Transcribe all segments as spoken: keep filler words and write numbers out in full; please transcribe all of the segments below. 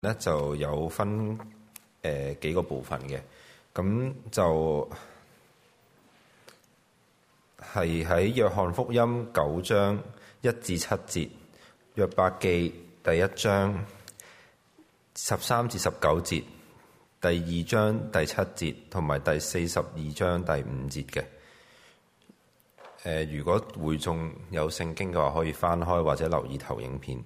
咧就有分誒、呃、幾個部分嘅，咁就係喺約翰福音九章一至七節，約伯記第一章十三至十九節，第二章第七節同埋第四十二章第五節嘅。誒、呃，如果會眾有聖經嘅話，可以翻開或者留意投影片。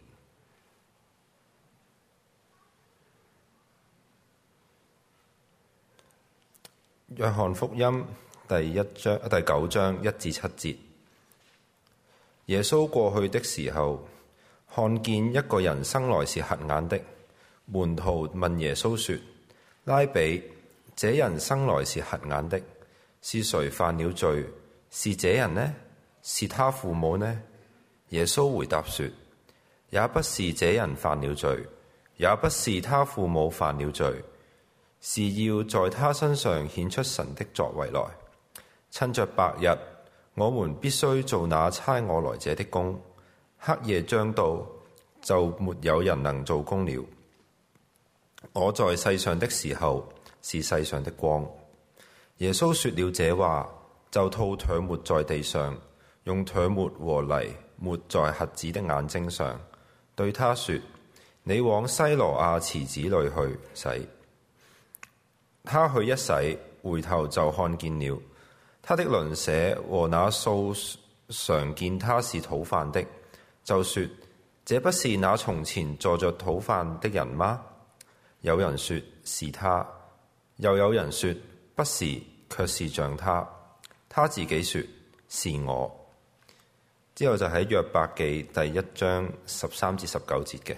約翰福音第一章第九章一至七節，耶穌過去的時候，看見一個人生來是瞎眼的，門徒問耶穌說：拉比，這人生來是瞎眼的，是誰犯了罪？是這人呢？是他父母呢？耶穌回答說：也不是這人犯了罪，也不是他父母犯了罪，是要在他身上顯出神的作為來。趁着白日，我們必須做那差我來者的工；黑夜將到，就沒有人能做工了。我在世上的時候，是世上的光。耶穌說了這話，就吐唾沫在地上，用唾沫和泥抹在瞎子的眼睛上，對他說：你往西羅亞池子裏去洗。他去一洗，回頭就看見了。他的鄰舍和那素常見他是討飯的，就說：這不是那從前坐着討飯的人嗎？有人說是他，又有人說不是，卻是像他。他自己說是我。之後就喺約伯記第一章十三至十九節嘅。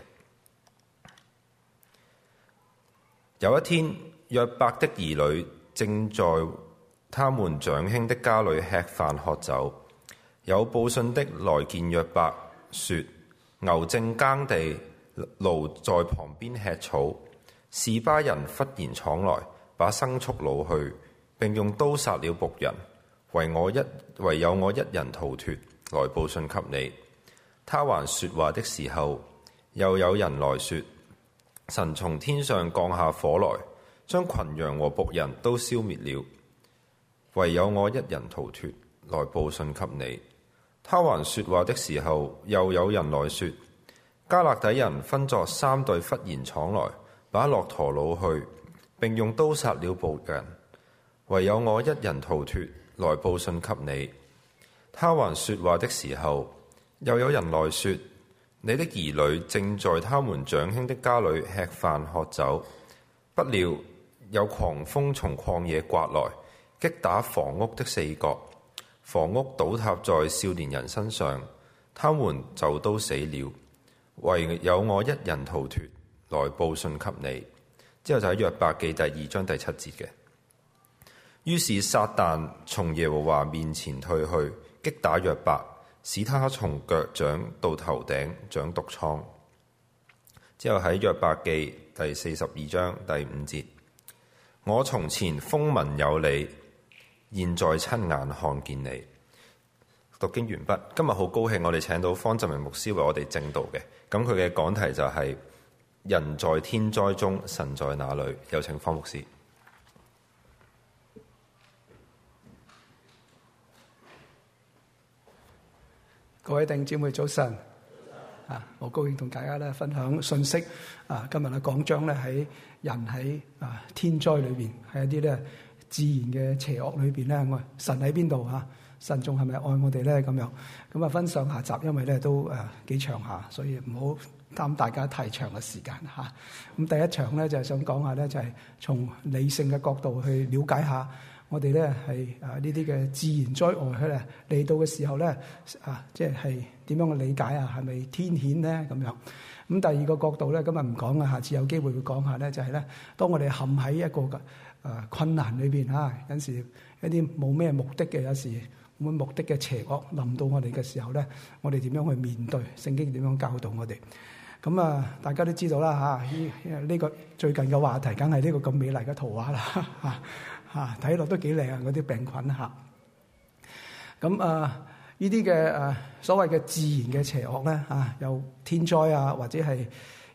有一天，約伯的兒女正在他們長兄的家裏吃飯喝酒，有報信的來見約伯，說：牛正耕地，驢在旁邊吃草，示巴人忽然闖來，把牲畜擄去，並用刀殺了僕人，唯我一唯有我一人逃脫，來報信給你。他還說話的時候，又有人來說：神從天上降下火來，將群羊和僕人都消滅了，唯有我一人逃脫，來報信給你。他還說話的時候，又有人來說：迦勒底人分作三隊，忽然闖來，把駱駝擄去，並用刀殺了僕人，唯有我一人逃脫，來報信給你。他還說話的時候，又有人來說：你的兒女正在他們長兄的家裏吃飯喝酒，不料有狂風從曠野颳來，擊打房屋的四角，房屋倒塌在少年人身上，他們就都死了，唯有我一人逃脫，來報信給你。之後就喺約伯記第二章第七節嘅。於是撒旦從耶和華面前退去，擊打約伯，使他從腳掌到頭頂長毒瘡。之後喺約伯記第四十二章第五節。我從前風聞有你，現在親眼看見你。讀經完畢。今日好高興，我哋請到方振明牧師為我哋證道嘅。咁佢嘅講題就係、是、人在天災中，神在哪裏？有請方牧師。 各位弟兄姊妹早晨。啊，好高興同大家咧分享信息。啊，今日嘅講章咧喺人喺啊天災裏邊，喺一啲咧自然嘅邪惡裏邊咧，我神喺邊度啊？神仲係咪愛我哋咧？咁樣咁啊，分上下集，因為咧都誒幾長下，所以唔好耽大家太長嘅時間嚇。咁、啊、第一場咧就係、是、想講下咧，就係、是、從理性嘅角度去了解下。我哋咧係啊呢啲嘅自然災害咧嚟到嘅時候咧啊，即係點樣去理解啊？係咪天譴咧咁樣？咁第二個角度咧，今日唔講啊，下次有機會會講下咧，就係咧，當我哋陷喺一個嘅啊困難裏邊嚇，有時一啲冇咩目的嘅，有時冇目的嘅邪惡臨到我哋嘅時候咧，我哋點樣去面對？聖經點樣教導我哋？咁啊，大家都知道啦嚇，呢呢個最近嘅話題，梗係呢個咁美麗嘅圖畫啦嚇。嚇睇落都幾靚啊！嗰啲病菌嚇，咁啊呢啲嘅誒所謂嘅自然嘅邪惡咧嚇，有天災啊，或者係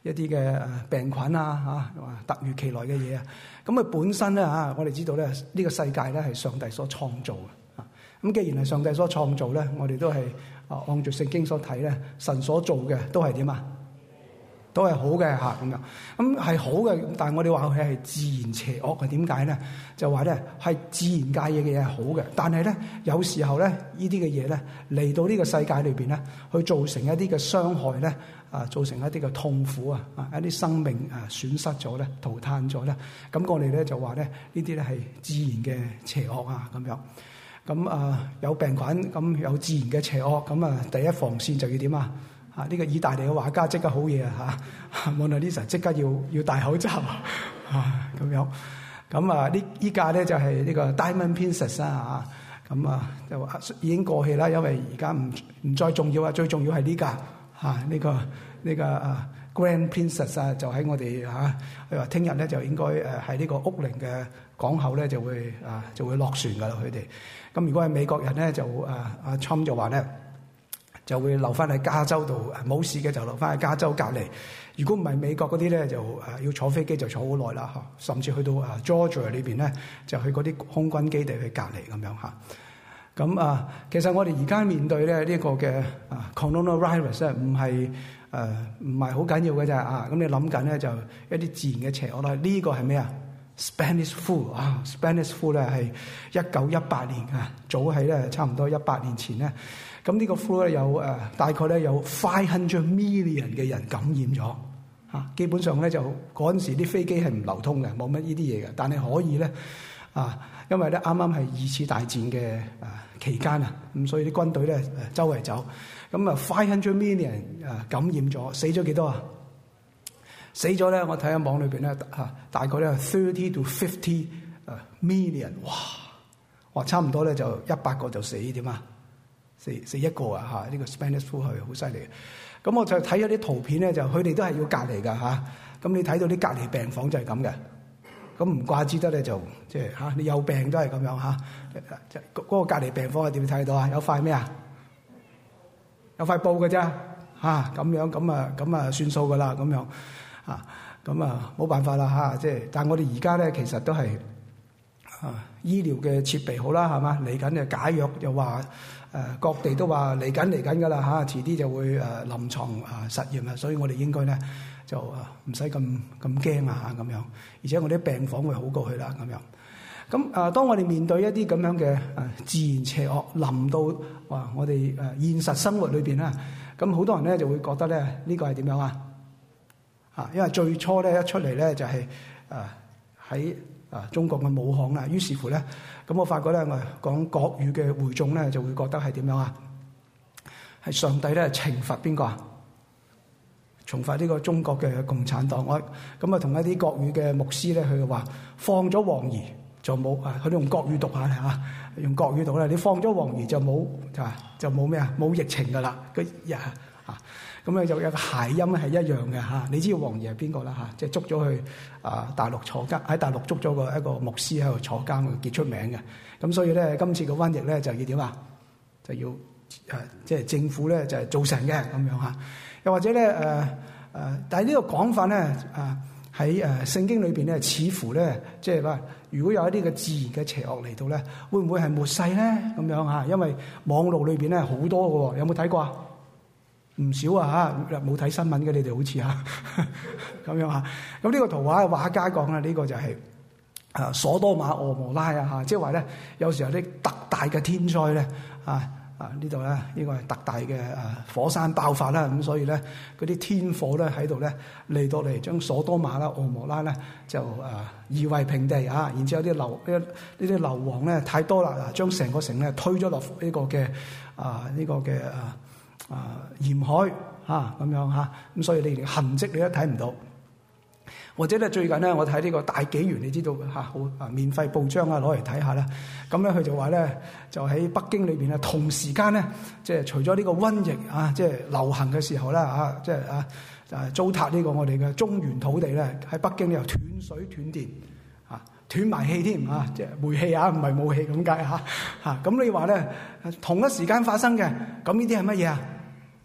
一啲嘅誒病菌啊嚇，突如其來嘅嘢啊。咁佢本身咧嚇，我哋知道咧呢個世界咧係上帝所創造嘅啊。咁既然係上帝所創造咧，我哋都係啊按照聖經所睇咧，神所做嘅都係點啊？都係好嘅嚇咁樣，咁係好嘅，但係我哋話佢係自然邪惡嘅，點解咧？就話咧係自然界嘢嘅嘢係好嘅，但係咧有時候咧呢啲嘅嘢咧嚟到呢個世界裏邊咧，去造成一啲嘅傷害咧，啊造成一啲嘅痛苦啊，啊一啲生命啊損失咗咧，塗炭咗咧，咁我哋咧就話咧呢啲咧係自然嘅邪惡啊咁樣，咁啊有病菌，咁有自然嘅邪惡，咁啊第一防線就要點啊？啊！呢、這個意大利嘅畫家即刻好嘢啊！嚇，蒙娜麗莎即刻要要戴口罩啊！咁樣咁啊！呢依架咧就係、是、呢個 Diamond Princess 啊！咁啊就已經過氣啦，因為而家唔唔再重要啊！最重要係呢架嚇，呢、這個呢、這個啊 Grand Princess 啊，就喺我哋嚇，佢話聽日咧就應該誒喺呢個屋崙嘅港口咧就會啊就會落船噶啦佢哋。咁如果係美國人咧就誒阿 Trump 就話咧，就會留翻喺加州度，冇事嘅就留翻喺加州隔離。如果唔係美國嗰啲咧，就誒要坐飛機就坐好耐啦嚇，甚至去到啊 Georgia 裏邊咧，就去嗰啲空軍基地去隔離咁樣嚇。咁啊，其實我哋而家面對咧呢個嘅啊 coronavirus 咧，唔係誒唔係好緊要嘅啫啊。咁你諗緊咧就一啲自然嘅邪惡啦。呢個係咩啊？Spanish flu 啊 ，Spanish flu 咧係一九一八年啊，早喺咧差唔多一百年前咧。咁呢個 flu 咧有誒、呃、大概咧有 five hundred million 嘅人感染咗嚇，基本上咧就嗰陣時啲飛機係唔流通嘅，冇乜呢啲嘢嘅，但係可以咧啊，因為咧啱啱係二次大戰嘅啊期間啊，咁所以啲軍隊咧誒周圍走，咁啊 five hundred million 誒感染咗，死咗幾多啊？死咗咧，我睇下網裏邊咧嚇，大概咧 thirty to fifty 誒 million， 哇哇差唔多咧就一百個就死點啊？死死一個啊！嚇，呢個 Spanish flu 係好犀利嘅。咁我就睇咗啲圖片咧，就佢哋都係要隔離㗎嚇。咁你睇到啲隔離病房就係咁嘅。咁唔怪之得咧，就即係嚇你有病都係咁樣嚇。嗰個隔離病房係點睇到啊？有塊咩啊？有塊布嘅啫嚇。咁樣咁啊咁啊算數㗎啦咁樣嚇。咁啊冇辦法啦嚇。即係但係我哋而家咧其實都係啊醫療嘅設備好啦係嘛？嚟緊嘅解藥又話。誒各地都話嚟緊嚟緊㗎啦嚇，遲啲就會誒臨床啊實驗啊，所以我哋應該咧就誒唔使咁咁驚啊嚇咁樣，而且我啲病房會好過去啦咁樣。咁誒當我哋面對一啲咁樣嘅誒自然邪惡臨到話我哋誒現實生活裏邊啦，咁好多人咧就會覺得咧呢個係點樣啊？啊，因為最初咧一出嚟咧就係誒喺啊中國嘅武漢啦，於是乎咧。咁我發覺咧，我講國語嘅會眾咧，就會覺得係點樣啊？係上帝咧懲罰邊個啊？懲罰呢個中國嘅共產黨。我咁啊，同一啲國語嘅牧師咧，佢就話放咗黃兒就冇啊。佢哋用國語讀下嚇，用國語讀啦。你放咗黃兒就冇就就冇咩啊？冇疫情噶啦。佢呀啊！咁咧就有個諧音係一樣嘅嚇，你知道黃爺係邊個啦嚇？即係捉咗去啊大陸坐監，喺大陸捉咗個一個牧師喺度坐監，佢傑出名嘅。咁所以咧，今次個瘟疫咧就要點啊？就要誒，即係政府咧就係造成嘅咁樣嚇。又或者咧誒誒，但係呢個講法咧啊喺誒聖經裏邊咧，似乎咧即係話，如果有一啲嘅自然嘅邪惡嚟到咧，會唔會係末世咧咁樣嚇？因為網絡裏邊咧好多嘅喎，有冇睇過啊？唔少啊嚇，冇睇新聞嘅你哋好似嚇咁樣嚇。咁呢個圖畫畫家講啦，呢、這個就係、是、啊所多瑪俄摩拉啊嚇，即係話咧有時候啲特大嘅天災咧啊啊呢度咧呢、這個係特大嘅啊火山爆發啦，咁所以咧嗰啲天火咧喺度咧嚟到嚟將所多瑪啦俄摩拉咧就啊夷為平地啊，然之後啲硫呢呢啲硫磺咧太多啦，將成個城咧推咗落呢個嘅啊呢、這個嘅啊。啊，鹽海嚇咁樣嚇，咁所以你連痕跡你都睇唔到。或者咧最近咧，我睇呢個大紀元，你知道嚇好啊，免費報章啊攞嚟睇下啦。咁咧佢就話咧，就喺北京裏邊啊，同時間咧，即係除咗呢個瘟疫啊，即係流行嘅時候啦嚇，即係啊啊糟蹋呢個我哋嘅中原土地咧，喺北京又斷水斷電啊，斷埋氣添啊，即係煤氣啊，唔係武器咁解嚇嚇。咁你話咧同一時間發生嘅，咁呢啲係乜嘢啊？嚇！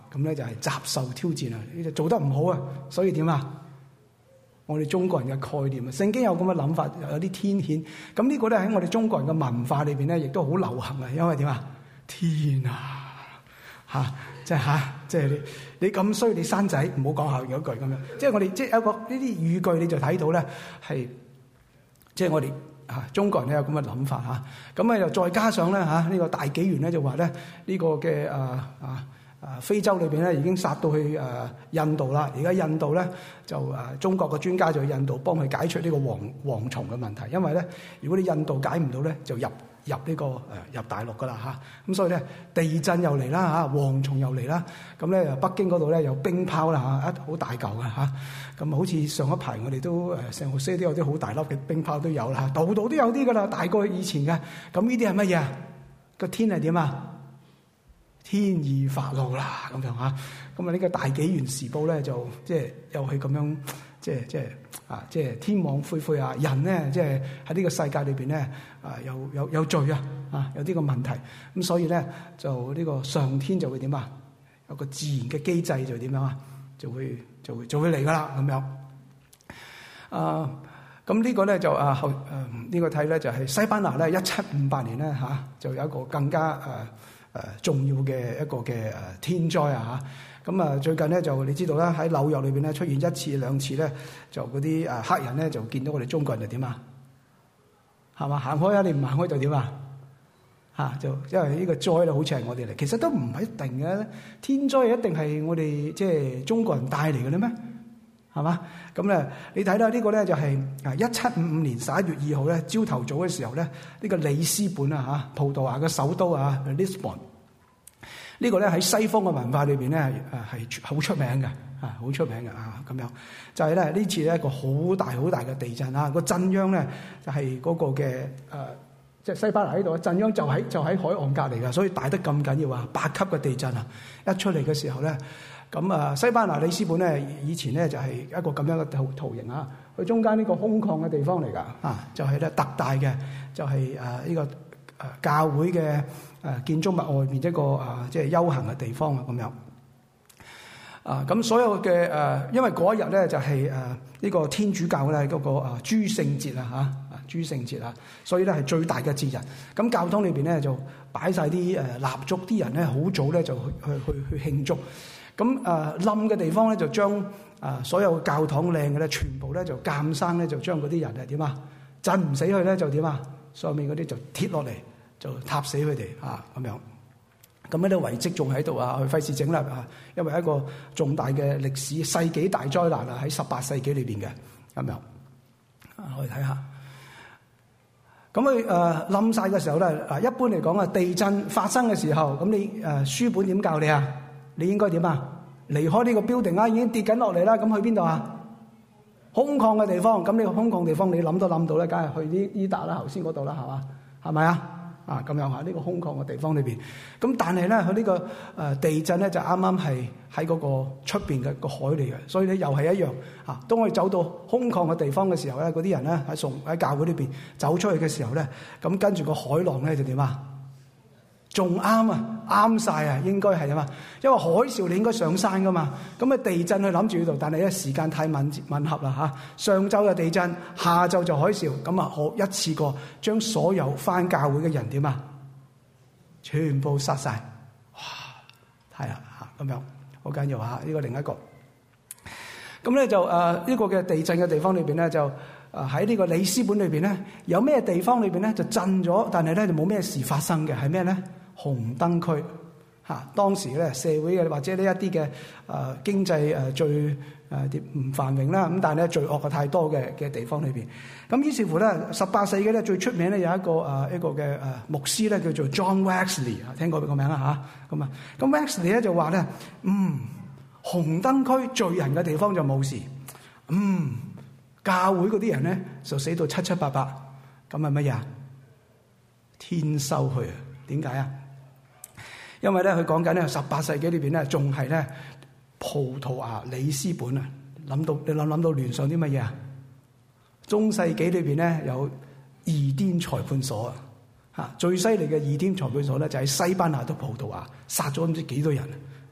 咁咧就係習受挑戰啊！呢就做得唔好啊，所以點啊？我哋中國人嘅概念啊，聖經有咁嘅諗法，有啲天譴。咁呢個咧喺我哋中國人嘅文化裏邊咧，亦都好流行啊。因為點啊？天啊，嚇、啊！即係嚇，即係你你咁衰，你生仔唔好講下有一句咁樣。即係我哋即係有個呢啲語句，你就睇到咧係，即係我哋嚇中國人咧有咁嘅諗法嚇。咁啊又再加上咧嚇呢個大紀元咧就話咧呢個嘅啊啊。啊，非洲裏邊咧已經殺到去誒、呃、印度啦，而家印度咧就誒、呃、中國嘅專家就去印度幫佢解除呢個蝗蝗蟲嘅問題，因為咧如果你印度解唔到咧，就入入呢、這個誒、呃、入大陸噶啦嚇，咁、啊、所以咧地震又嚟啦嚇，蝗蟲又嚟啦，咁咧北京嗰度咧有冰雹啦嚇，一好大嚿嘅嚇，咁、啊、好似上一排我哋都誒聖荷西都有啲好大粒嘅冰雹都有啦，度度都有啲噶啦，大過以前嘅，咁呢啲係乜嘢啊？個天係點啊？天意發怒啦，咁樣嚇，咁啊呢個大紀元時報咧就即係又係咁樣，即係即係啊，即係天網恢恢啊！人咧即係喺呢個世界裏邊咧啊，有有有罪啊，啊有呢個問題，咁所以咧就呢個上天就會點啊？有個自然嘅機制就點樣啊？就會就會就會嚟噶啦，咁樣啊，咁呢個咧就啊後誒呢個睇咧就係西班牙咧一七五八年咧嚇就有一個更加誒。誒重要嘅一個嘅誒天災啊嚇，咁啊最近咧就你知道啦，喺紐約裏邊咧出現一次兩次咧，就嗰啲誒黑人咧就見到我哋中國人就點啊，係嘛，行開啊，你唔行開就點啊嚇，就因為呢個災咧好似係我哋嚟，其實都唔係一定嘅，天災一定係我哋即係中國人帶嚟嘅咧咩？係嘛？咁咧，你睇到呢個咧就係啊一七五五年十一月二號咧，朝頭早嘅時候咧，呢、這個里斯本啊嚇，葡萄牙嘅首都啊 Lisbon， 呢個咧喺西方嘅文化裏邊咧啊係好出名嘅啊，好出名嘅啊咁樣，就係、是、咧呢次咧一個好大好大嘅地震啊，個震央咧就係嗰個嘅誒，即、啊、係、就是、西班牙喺度，震央就喺就喺海岸隔離嘅，所以大得咁緊要啊，八級嘅地震啊，一出嚟嘅時候咧。咁啊，西班牙里斯本咧，以前咧就係一個咁樣嘅圖圖形啊，佢中間呢個空曠嘅地方嚟㗎，啊，就係、是、咧特大嘅，就係誒呢個誒教會嘅誒建築物外面一個啊，即係休閒嘅地方啊，咁樣。啊，咁所有嘅誒，因為嗰一日咧就係誒呢個天主教咧嗰個啊諸聖節啊嚇，啊諸聖節啊，所以咧係最大嘅節日。咁教堂裏邊咧就擺晒啲誒蠟燭，啲人咧好早咧就去去去去慶祝。咁誒冧嘅地方咧，就將誒、呃、所有教堂靚嘅咧，全部咧就鑑生咧，就將嗰啲人係點啊，震唔死佢咧，就點啊，上面嗰啲就鐵落嚟，就踏死佢哋啊咁樣。咁呢啲遺跡仲喺度啊，佢費事整啦啊，因為一個重大嘅歷史世紀大災難啊，喺十八世紀裏邊嘅咁樣啊，可以睇下。咁佢誒冧晒嘅時候咧，啊一般嚟講啊，地震發生嘅時候，咁你誒、呃、書本點教你啊？你應該點啊？離開呢個 building 啦，已經跌緊落嚟啦。咁去邊度啊？空曠嘅地方。咁呢個空曠地方，你諗都諗到咧，梗係去呢呢笪啦，頭先嗰度啦，係嘛？係咪啊？啊咁樣嚇，呢、這個空曠嘅地方裏邊。咁但係咧，佢呢、這個誒、呃、地震咧，就啱啱係喺嗰個出邊嘅個海嚟嘅，所以咧又係一樣嚇。當我哋走到空曠嘅地方嘅時候咧，嗰啲人咧喺從喺教會裏邊走出去嘅時候咧，咁跟住個海浪咧就點啊？仲啱啊，啱晒啊，應該係啊嘛，因為海嘯你應該上山噶嘛，咁啊地震佢諗住呢度，但係咧時間太吻吻合啦嚇，上晝就地震，下晝就海嘯，咁啊好一次過將所有返教會嘅人點啊，全部殺晒，哇，係啊嚇咁樣，好緊要嚇，呢個另一個，咁咧就誒呢個嘅地震嘅地方裏邊咧就。啊！喺呢個里斯本裏邊咧，有咩地方裏邊咧就震咗，但係咧就冇咩事發生嘅，係咩咧？紅燈區嚇、啊，當時咧社會嘅或者呢一啲嘅誒經濟誒最誒啲唔繁榮啦，咁但係咧罪惡嘅太多嘅嘅地方裏邊，咁於是乎咧十八世紀咧最出名咧有一個誒、呃、一個嘅誒、呃、牧師咧叫做 John Wesley 啊，聽過佢個名啦嚇，咁啊，咁 Wesley 咧就話咧，嗯，紅燈區罪人嘅地方就冇事，嗯。教會嗰啲人咧就死到七七八八，咁係乜嘢啊？天收佢啊？點解啊？因為咧佢講緊咧十八世紀裏邊咧仲係咧葡萄牙里斯本啊，諗到你諗諗到聯想啲乜嘢啊？中世紀裏邊咧有異端裁判所啊，嚇最犀利嘅異端裁判所咧就喺西班牙同葡萄牙殺咗唔知幾多人。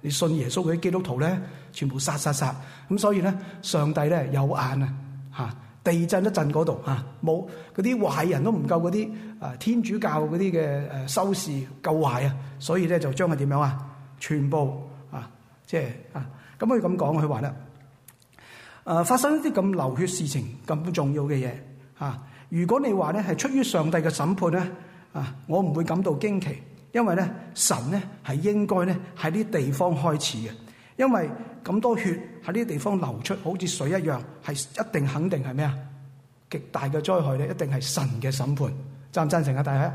你信耶穌嗰啲基督徒咧，全部殺殺殺。咁所以咧，上帝咧有眼啊，嚇地震一震嗰度嚇，冇嗰啲壞人都唔夠嗰啲啊天主教嗰啲嘅誒修士夠壞啊，所以咧就將佢點樣啊，全部啊即係啊咁佢咁講，佢話咧誒發生一啲咁流血事情咁重要嘅嘢嚇，如果你話咧係出於上帝嘅審判咧啊，我唔會感到驚奇。因為咧，神咧係應該咧喺呢啲地方開始嘅，因為咁多血喺呢啲地方流出，好似水一樣，係一定肯定係咩啊？極大嘅災害咧，一定係神嘅審判。贊唔贊成啊？大家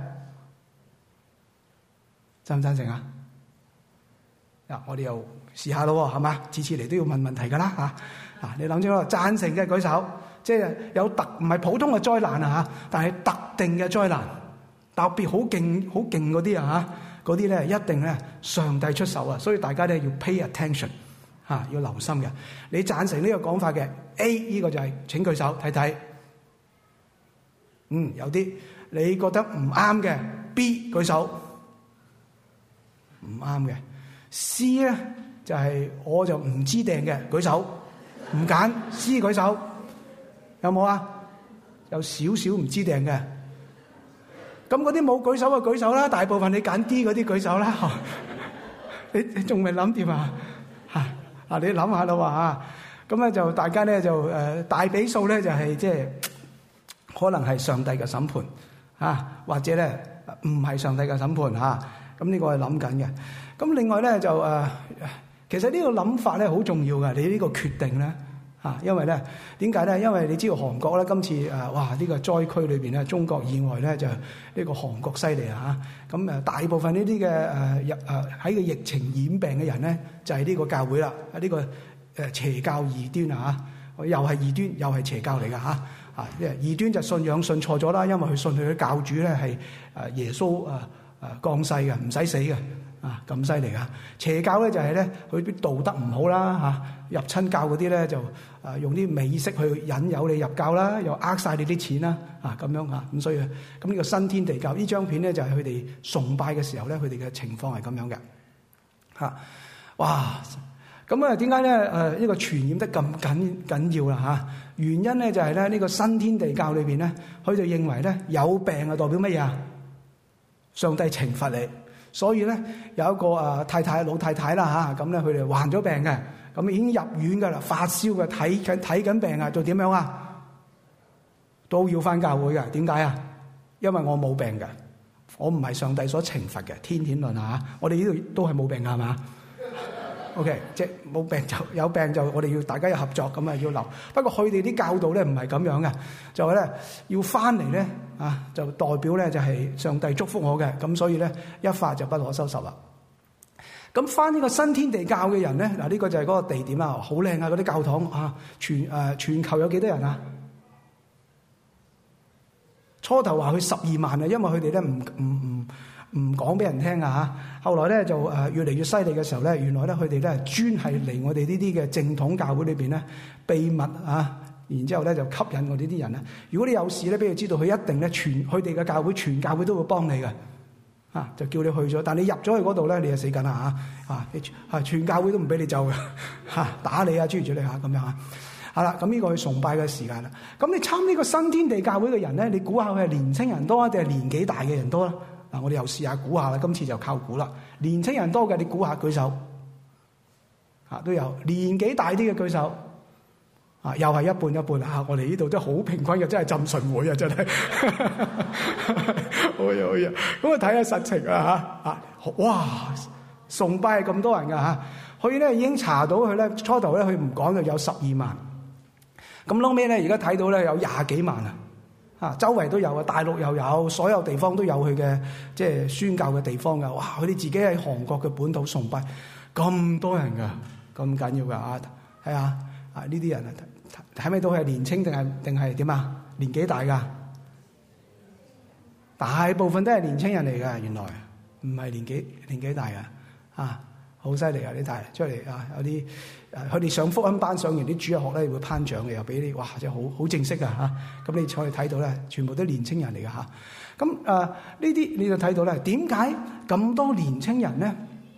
贊唔贊成啊？嗱，我哋又試下咯，係嘛？次次嚟都要問問題噶啦嚇。嗱，你諗清楚，贊成嘅舉手，即係有特唔係普通嘅災難啊嚇，但係特定嘅災難。特別好勁好勁嗰啲啊嚇，嗰啲咧一定咧上帝出手啊，所以大家咧要 pay attention 嚇，要留心嘅。你贊成呢個講法嘅 A 呢個就係請舉手睇睇。嗯，有啲你覺得唔啱嘅 B 舉手，唔啱嘅 C 咧就係我就唔知定嘅舉手，唔揀 C 舉手，有冇啊？有少少唔知定嘅。咁嗰啲冇舉手就舉手啦，大部分你揀 D 嗰啲舉手啦。你你仲未諗掂啊？嚇啊！你諗下啦喎嚇，咁咧就大家咧就誒大比數咧就係即係可能係上帝嘅審判嚇，或者咧唔係上帝嘅審判嚇。咁呢個係諗緊嘅。咁另外咧就誒，其實呢個諗法咧好重要嘅，你呢個決定咧。啊，因為咧點解咧？因為你知道韓國咧今次誒哇呢個災區裏邊咧，中國以外咧就呢個韓國犀利啊嚇！咁誒大部分呢啲嘅誒入誒喺個疫情染病嘅人咧，就係呢個教會啦，呢個誒邪教異端啊嚇，又係異端又係邪教嚟㗎嚇啊！即係異端就信仰信錯咗啦，因為佢信佢嘅教主咧係誒耶穌誒誒降世嘅，唔使死嘅。啊咁犀利啊！邪教咧就係咧佢啲道德唔好啦嚇，入親教嗰啲咧就啊用啲美色去引誘你入教啦，又呃晒你啲錢啦啊咁樣嚇，咁所以咁呢個新天地教呢張片咧就係佢哋崇拜嘅時候咧，佢哋嘅情況係咁樣嘅嚇。哇！咁啊點解咧誒呢個傳染得咁緊緊要啦嚇？原因咧就係咧呢個新天地教裏邊咧，佢就認為咧有病係代表乜嘢啊？上帝懲罰你。所以咧有一個啊太太老太太啦嚇，咁咧佢哋患咗病嘅，咁已經入院㗎啦，發燒嘅，睇緊睇緊病啊，就點樣啊？都要返教會嘅，點解啊？因為我冇病嘅，我唔係上帝所懲罰嘅，天天論嚇，我哋呢度都係冇病㗎係嘛 ？OK， 即係冇病就有病就我哋要大家要合作咁啊要留。不過佢哋啲教導咧唔係咁樣嘅，就係咧要翻嚟咧啊，就代表咧就係上帝祝福我嘅，咁所以咧一發就不可收拾啦。咁翻呢個新天地教嘅人咧，嗱呢個就係嗰個地點啦，好靚啊嗰啲教堂啊，全誒全球有幾多人啊？初頭話佢十二萬啊，因為佢哋咧唔唔唔。唔講俾人聽啊嚇！後來咧就誒越嚟越犀利嘅時候咧，原來咧佢哋咧專係嚟我哋呢啲嘅正統教會裏邊咧秘密啊，然之後咧就吸引我哋啲人咧。如果你有事咧，俾佢知道，佢一定咧全佢哋嘅教會全教會都會幫你嘅啊，就叫你去咗。但你入咗去嗰度咧，你就死緊啦嚇啊！啊全教會都唔俾你走嘅嚇，打你啊，諸如此類嚇咁樣嚇。好啦，咁呢個係崇拜嘅時間啦。咁你參呢個新天地教會嘅人咧，你估下佢係年青人多啊，定係年紀大嘅人多啦？嗱，我哋又試下估下啦，今次就靠估啦。年青人多嘅，你估下舉手，啊都有；年紀大啲嘅舉手，啊又係一半一半啊！我哋呢度真係好平均嘅，真係浸信會啊，真係。好嘢好嘢，咁啊睇下實情啊嚇啊！哇，崇拜係咁多人㗎嚇，佢咧已經查到佢咧初頭咧佢唔講就有十二萬，咁撈尾咧而家睇到咧有廿幾萬啊！啊，周圍都有啊，大陸又有，所有地方都有佢嘅即係宣教嘅地方㗎。哇！佢哋自己喺韓國嘅本土崇拜，咁多人㗎，咁緊要㗎啊！係啊，啊呢啲人啊，睇咪都係年青定係定係點啊？年紀大㗎，大部分都係年青人嚟㗎。原來唔係年紀年紀大㗎，啊，好犀利啊！你睇出嚟啊，有啲。誒，佢哋上福音班上完啲主日學咧，會頒獎嘅，又俾你，哇！真係好好正式㗎嚇。咁你可以睇到咧，全部都年青人嚟㗎嚇。咁誒呢啲你就睇到咧，點解咁多年青人咧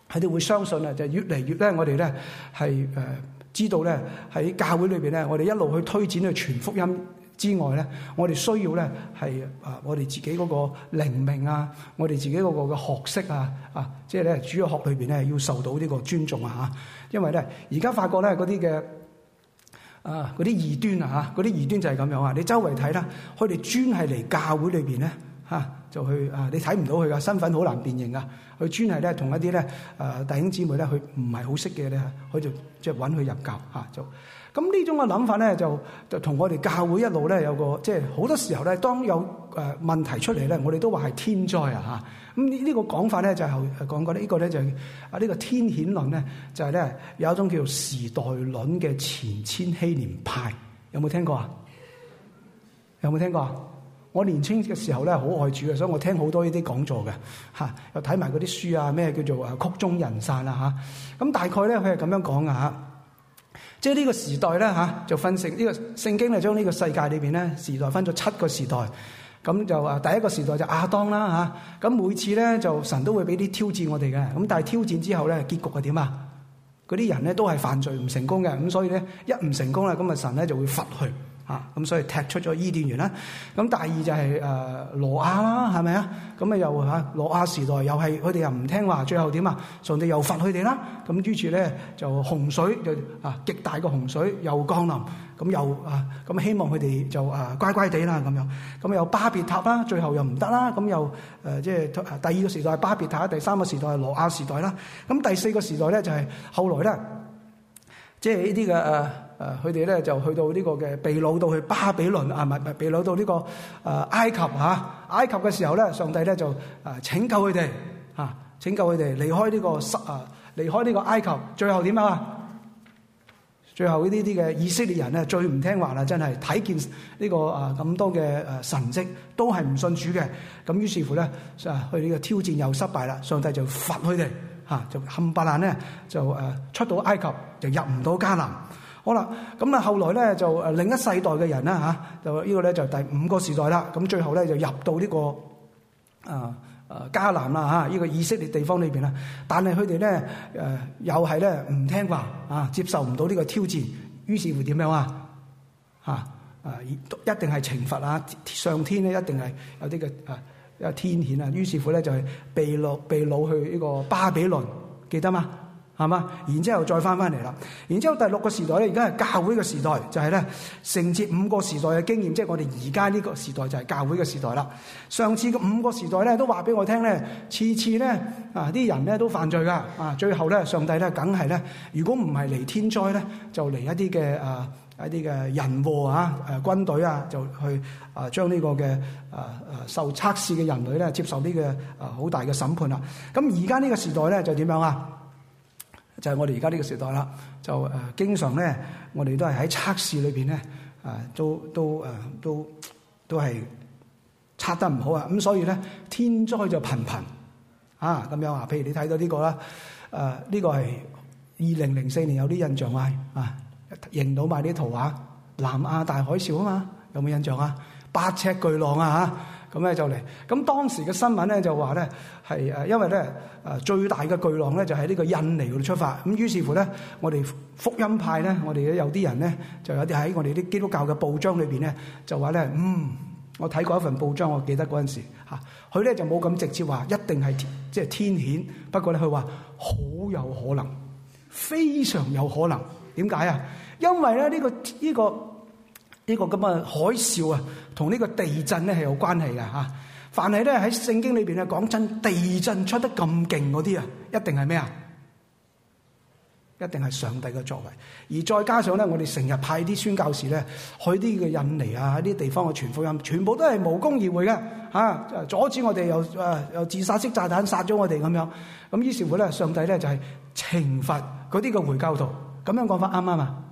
佢哋會相信啊，就越嚟越咧，我哋咧係誒知道咧喺教會裏邊咧，我哋一路去推展去傳福音之外咧，我哋需要咧係啊，我哋自己嗰個靈命啊，我哋自己嗰個嘅學識啊，啊，即係咧主日學裏邊咧要受到呢個尊重啊嚇，因為咧而家發覺咧嗰啲嘅啊嗰啲異端啊嚇，嗰啲異端就係咁樣啊，你周圍睇啦，佢哋專係嚟教會裏邊咧嚇。就去啊！你睇唔到佢嘅身份好難辨認噶，佢專係咧同一啲咧誒弟兄姊妹咧，佢唔係好識嘅咧，佢就即係揾佢入教嚇就。咁呢種嘅諗法咧，就就同我哋教會一路咧有個即係好多時候咧，當有誒問題出嚟咧，我哋都話係天災啊嚇。咁呢呢個講法咧就係講過呢、呢個咧就係啊呢個天譴論咧就係咧有一種叫做時代論嘅前千禧年派，有冇聽過啊？有冇聽過啊？我年青嘅時候咧，好愛主嘅，所以我聽好多呢啲講座嘅嚇，又睇埋嗰啲書啊，咩叫做啊曲終人散啊嚇。咁大概咧，佢係咁樣講嘅嚇，即係呢個時代咧嚇，就分成呢、呢個聖經咧，將呢個世界裏邊咧時代分咗七個時代。咁就啊，第一個時代就亞當啦嚇。咁每次咧就神都會俾啲挑戰我哋嘅，咁但係挑戰之後咧，結局係點啊？嗰啲人咧都係犯罪唔成功嘅，咁所以咧一唔成功啦，咁啊神咧就會罰佢。啊，咁所以踢出咗伊甸園啦。咁第二就係誒挪亞啦，係咪啊？咁啊又嚇挪亞時代又係佢哋又唔聽話，最後點啊？上帝又罰佢哋啦。咁於是咧就洪水就啊極大嘅洪水又降臨，咁又啊咁希望佢哋就啊乖乖地啦咁樣。咁又巴別塔啦，最後又唔得啦。咁又誒即係第二個時代係巴別塔，第三個時代係挪亞時代啦。咁第四個時代咧就係後來咧，即係呢啲嘅誒。誒佢哋咧就去到呢個嘅被擄到去巴比倫啊，唔係唔係被擄到呢、這個誒、呃、埃及嚇、啊，埃及嘅時候咧，上帝咧就誒、呃、拯救佢哋嚇，拯救佢哋離開呢、這個失啊，離開呢個埃及，最後點啊？最後呢啲啲嘅以色列人咧最唔聽話啦，真係睇見呢、這個啊咁多嘅誒神蹟都係唔信主嘅，咁於是乎咧啊佢呢個挑戰又失敗啦，上帝就罰佢哋嚇，就冚唪唥咧就誒出到埃及就入唔到迦南。好啦，咁啊後來咧就誒另一世代嘅人啦嚇，就呢個咧就第五個時代啦。咁最後咧就入到呢、這個啊啊迦南啦嚇，呢、這個以色列地方裏邊啦。但係佢哋咧誒又係咧唔聽話啊，接受唔到呢個挑戰，於是乎點樣啊嚇啊一定係懲罰啊！上天咧一定係有啲嘅啊有天譴啊，於是乎咧就係被擄被擄去呢個巴比倫，記得嗎？係嘛？然之後再翻翻嚟啦。然之後第六個時代咧，而家係教會嘅時代，就係咧承接五個時代嘅經驗，即係我哋而家呢個時代就係教會嘅時代啦。上次嘅五個時代咧都話俾我聽咧，次次咧啊啲人咧都犯罪噶啊，最後咧上帝咧梗係咧，如果唔係嚟天災咧，就嚟一啲嘅啊一啲嘅人禍啊誒軍隊啊，就去啊將呢個嘅啊啊受測試嘅人類咧接受呢個啊好大嘅審判啦。咁而家呢個時代咧就點樣啊？就係我哋而家呢個時代啦，就誒、呃、經常咧，我哋都係喺測試裏邊咧，啊、呃、都都誒、呃、都都係測得唔好啊，咁所以咧天災就頻頻啊咁樣啊，譬如你睇到呢個啦，誒、呃、呢、這個係二零零四年有啲印象啊，啊認到埋啲圖畫，南亞大海嘯啊嘛，有冇印象啊？八尺巨浪啊嚇！咁咧就嚟，咁當時嘅新聞咧就話咧係誒，因為咧誒最大嘅巨浪咧就喺呢個印尼嗰度出發，咁於是乎咧，我哋福音派咧，我哋有啲人咧就有啲喺我哋啲基督教嘅報章裏邊咧就話咧，嗯，我睇過一份報章，我記得嗰陣時嚇，佢咧就冇咁直接話一定係即係天譴，不過咧佢話好有可能，非常有可能，點解啊？因為咧呢個呢個。呢個咁嘅海嘯啊，同呢個地震咧係有關係嘅嚇。凡係咧喺聖經裏邊咧講真，地震出得咁勁嗰啲啊，一定係咩啊？一定係上帝嘅作為。而再加上咧，我哋成日派啲宣教士咧去啲嘅印尼啊，啲地方去傳福音，全部都係無功而回嘅嚇，阻止我哋又誒又自殺式炸彈殺咗我哋咁樣。咁於是乎咧，上帝咧就係懲罰嗰啲嘅回教徒。咁樣講法啱唔啱啊？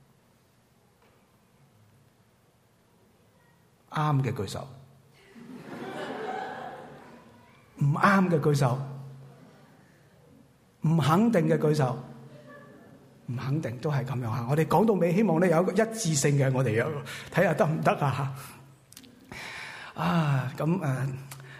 啱嘅舉手，唔啱嘅舉手，唔肯定嘅舉手，唔肯定都係咁樣嚇。我哋講到尾，希望咧有一個一致性嘅，我哋有睇下得唔得啊？啊，咁誒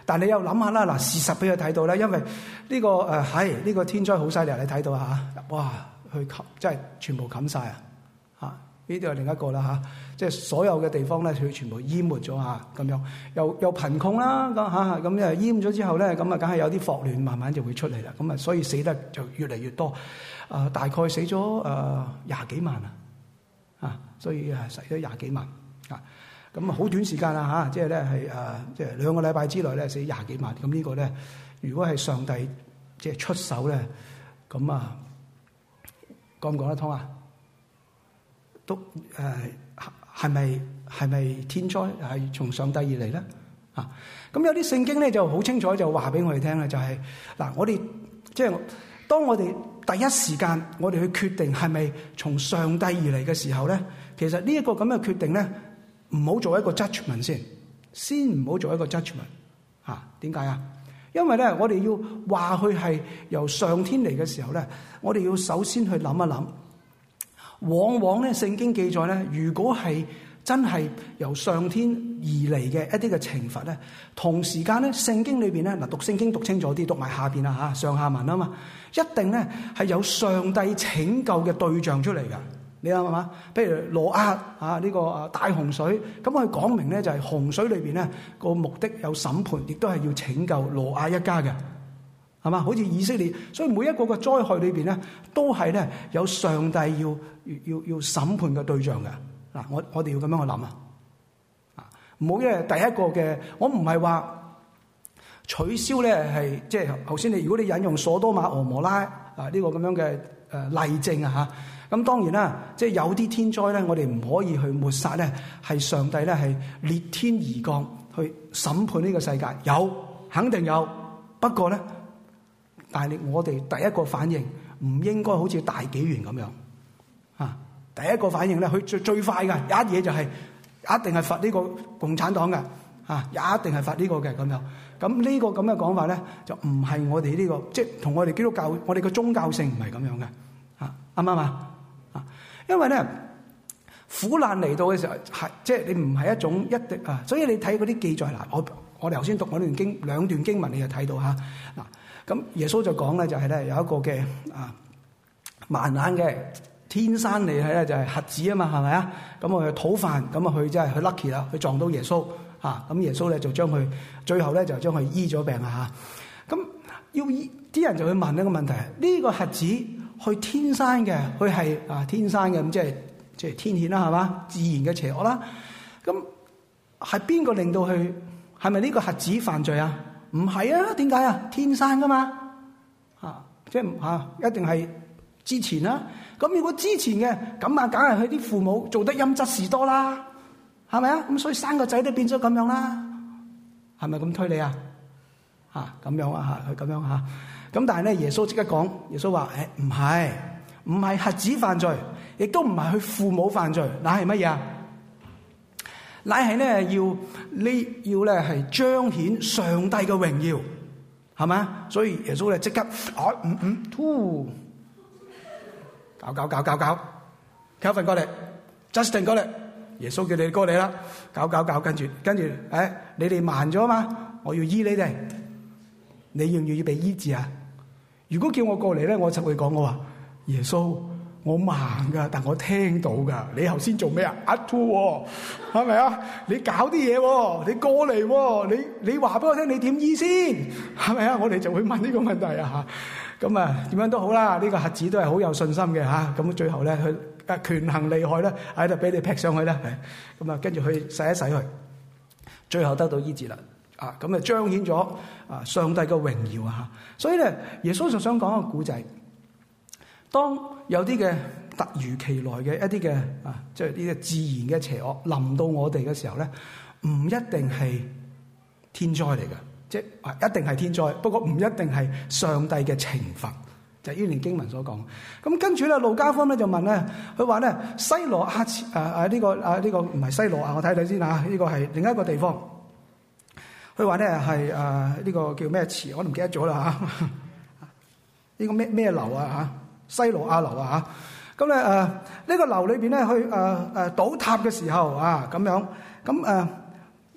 但你又諗下啦，嗱，事實俾佢睇到咧，因為呢、這個誒係呢個天災好犀利，你睇到嚇，哇，佢冚真係全部冚晒啊！嚇，呢啲係另一個啦嚇，即係所有嘅地方咧，佢全部淹沒咗嚇，咁樣又又貧窮啦，咁嚇咁誒淹咗之後咧，咁啊梗係有啲霍亂慢慢就會出嚟啦，咁啊所以死得就越嚟越多，啊、呃、大概死咗誒廿幾萬啊，啊所以係死咗廿幾萬啊。咁啊，好短時間啦嚇，即係咧係誒，即係兩個禮拜之內咧死廿幾萬。咁呢個咧，如果係上帝即係出手咧，咁啊講唔講得通啊？都誒係咪係咪天災係從上帝而嚟咧？啊，咁有啲聖經咧就好清楚就話俾我哋聽啦，就係嗱，我哋即係當我哋第一時間我哋去決定係咪從上帝而嚟嘅時候咧，其實呢一個咁嘅決定咧。唔好做一個 judgment 先，先唔好做一個 judgment 嚇。點解啊？因為咧，我哋要話佢係由上天嚟嘅時候咧，我哋要首先去諗一諗。往往咧，聖經記載咧，如果係真係由上天而嚟嘅一啲嘅懲罰咧，同時間咧，聖經裏邊咧嗱，讀聖經讀清楚啲，讀埋下邊啊嚇，上下文啊嘛，一定咧係有上帝拯救嘅對象出嚟㗎。你諗下嘛？譬如挪亞啊，呢個啊大洪水，咁佢講明咧就係洪水裏邊咧個目的有審判，亦都係要拯救挪亞一家嘅，係嘛？好似以色列，所以每一個嘅災害裏邊咧，都係咧有上帝要要要審判嘅對象嘅。嗱，我我哋要咁樣去諗啊，啊唔好因為第一個嘅，我唔係話取消咧係即係頭先你如果你引用所多瑪俄摩拉啊呢個咁樣嘅誒例證啊嚇。咁當然啦，即係有啲天災咧，我哋唔可以去抹殺咧，係上帝咧係裂天而降去審判呢個世界，有肯定有。不過咧，但係我哋第一個反應唔應該好似大紀元咁樣啊！第一個反應咧，佢最最快嘅一嘢就係、是、一定係罰呢個共產黨嘅啊，一定係罰呢個嘅咁樣。咁呢個咁嘅講法咧，就唔係我哋呢、這個，即係同我哋基督教，我哋嘅宗教性唔係咁樣嘅啊，啱唔啱啊？因為咧苦難嚟到嘅時候係即係你唔係一種一定啊，所以你睇嗰啲記載嗱，我我哋頭先讀嗰段經兩段經文，你就睇到嚇嗱。咁耶穌就講咧就係咧有一個嘅啊盲眼嘅天生嚟係咧就係瞎子啊嘛，係咪啊？咁我去討飯，咁啊佢真係佢 lucky 啦，佢撞到耶穌嚇，咁耶穌咧就將佢最後咧就將佢醫咗病啊嚇。咁要醫啲人就去問一個問題：呢個瞎子？佢天生嘅，佢係啊天生嘅，咁即係即係天譴啦，係嘛？自然嘅邪惡啦。咁係邊個令到佢？係咪呢個瞎子犯罪啊？唔係啊？點解啊？天生噶嘛？啊，即係啊，一定係之前啦。咁如果之前嘅咁啊，梗係佢啲父母做得陰質事多啦，係咪啊？咁所以生個仔都變咗咁樣啦，係咪咁推理啊？啊，咁樣啊嚇，佢咁樣嚇。咁但係咧，耶穌即刻講，耶穌話：誒唔係，唔係瞎子犯罪，亦都唔係佢父母犯罪，乃係乜嘢啊？乃係咧要呢要咧係彰顯上帝嘅榮耀，係咪啊？所以耶穌咧即刻啊嗯嗯，突搞搞搞搞搞 ，Calvin 過嚟 ，Justin 過嚟，耶穌叫你哋過嚟啦，搞搞搞，跟住跟住，誒你哋慢咗嘛，我要醫你哋，你願唔願意被醫治啊？如果叫我過嚟咧，我就會講我話耶穌，我盲噶，但我聽到噶。你頭先做咩啊？阿兔係咪啊？你搞啲嘢，你過嚟，你你話俾我聽，你點醫先？係咪啊？我哋就會問呢個問題啊吓。咁啊，點樣都好啦，呢、這個瞎子都係好有信心嘅吓。咁、啊、最後咧，佢啊權衡利害咧，喺度俾你劈上去咧。咁啊，跟住去洗一洗佢，最後得到醫治啦。啊，咁啊彰顯咗啊上帝嘅榮耀啊！所以咧，耶穌就想講一個古仔。當有啲嘅突如其來嘅一啲嘅啊，即係呢個自然嘅邪惡臨到我哋嘅時候咧，唔一定係天災嚟嘅，即係啊一定係天災，不過唔一定係上帝嘅懲罰，就係呢段經文所講。咁跟住咧，路加福音咧就問咧，佢話咧西羅亞啊啊呢個啊呢個唔係西羅亞，我睇睇先啊，呢個係另一個地方。佢話咧係誒呢個叫咩池？我唔記得咗啦嚇。呢個咩咩樓啊嚇？西羅亞樓啊嚇。咁咧誒呢個樓裏邊咧去誒誒倒塌嘅時候啊咁樣咁誒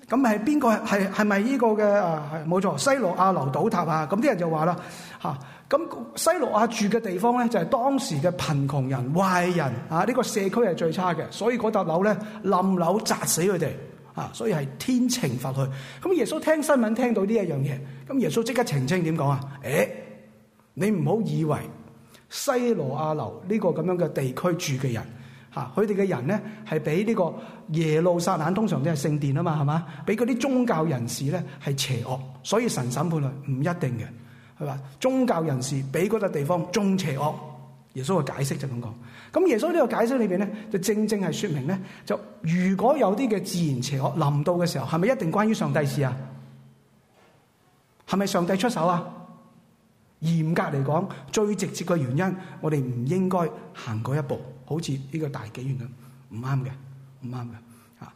咁係邊個係係咪呢個嘅啊？係冇錯，西羅亞樓倒塌啊！咁啲人就話啦嚇，咁西羅亞住嘅地方咧就係當時嘅貧窮人、壞人啊，呢個社區係最差嘅，所以嗰笪樓咧冧樓砸死佢哋啊，所以係天懲罰佢。咁耶穌聽新聞聽到呢一樣嘢，咁耶穌即刻澄清點講啊？誒，你唔好以為西羅亞樓呢個咁樣嘅地區住嘅人。嚇！佢哋嘅人咧係比呢個耶路撒冷通常都係聖殿啊嘛，係嘛？比嗰啲宗教人士咧係邪惡，所以神審判佢唔一定嘅，係嘛？宗教人士比嗰笪地方仲邪惡。耶穌嘅解釋就咁講。咁耶穌呢個解釋裏邊咧，就正正係説明咧，就如果有啲嘅自然邪惡臨到嘅時候，係咪一定關於上帝事啊？係咪上帝出手啊？嚴格嚟講，最直接嘅原因，我哋唔應該行嗰一步。好似呢個大紀元咁，唔啱嘅，唔啱嘅嚇，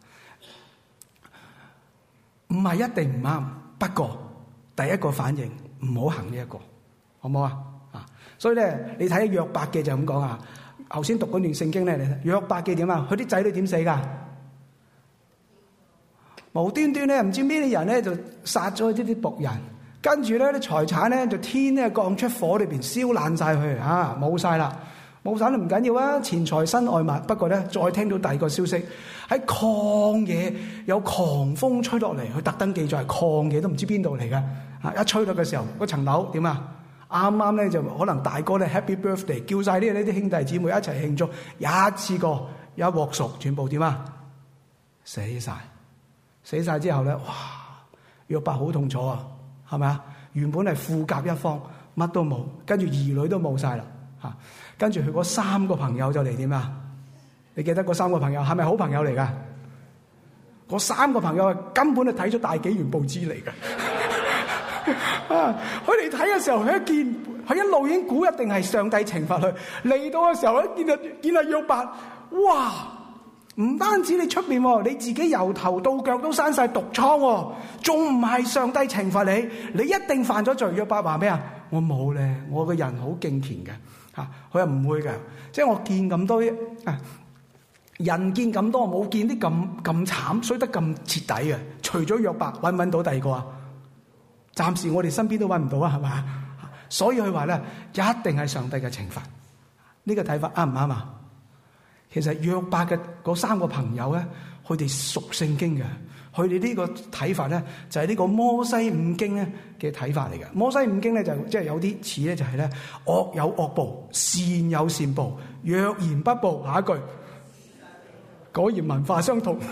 唔係一定唔啱。不過第一個反應唔好行呢一個，好唔好啊？啊，所以咧，你睇約伯記就咁講啊。頭先讀嗰段聖經咧，你睇約伯記點啊？佢啲仔女點死噶？無端端咧，唔知咩啲人咧就殺咗呢啲僕人，跟住咧啲財產咧就天咧降出火裏邊燒爛晒佢啊，冇晒啦。冇散都唔緊要啊，錢財身外物。不過咧，再聽到第二個消息，喺曠野有狂風吹落嚟，佢特登記載係曠野都唔知邊度嚟嘅。啊，一吹落嘅時候，嗰層樓點啊？啱啱咧就可能大哥咧 Happy Birthday， 叫晒呢呢啲兄弟姊妹一齊慶祝，一次過一鑊熟，全部點啊？死晒，死晒之後咧，哇！約伯好痛楚啊，係咪啊？原本係富甲一方，乜都冇，跟住兒女都冇晒啦，嚇！跟住佢嗰三個朋友就嚟點啊？你記得嗰三個朋友係咪好朋友嚟噶？嗰三個朋友根本就睇咗大紀元報紙嚟嘅。啊！佢哋睇嘅時候，佢一見，佢一路已經估一定係上帝懲罰佢。嚟到嘅時候，一見到見到約伯，哇！唔單止你出面，你自己由頭到腳都生晒毒瘡，仲唔係上帝懲罰你？你一定犯咗罪。約伯話咩啊？我冇咧，我個人好敬虔嘅。嚇！佢又唔會嘅，即係我見咁多啊，人見咁多，冇見啲咁咁慘，衰得咁徹底嘅。除咗約伯，揾唔揾到第二個啊？暫時我哋身邊都揾唔到啊，係嘛？所以佢話咧，一定係上帝嘅懲罰。呢個睇法啱唔啱啊？其實約伯嘅嗰三個朋友咧，佢哋熟聖經嘅。佢哋呢個睇法咧，就係呢個摩西五經咧嘅睇法嚟嘅。摩西五經咧就即係有啲似咧，就係咧惡有惡報，善有善報，若然不報，下一句果然文化相同。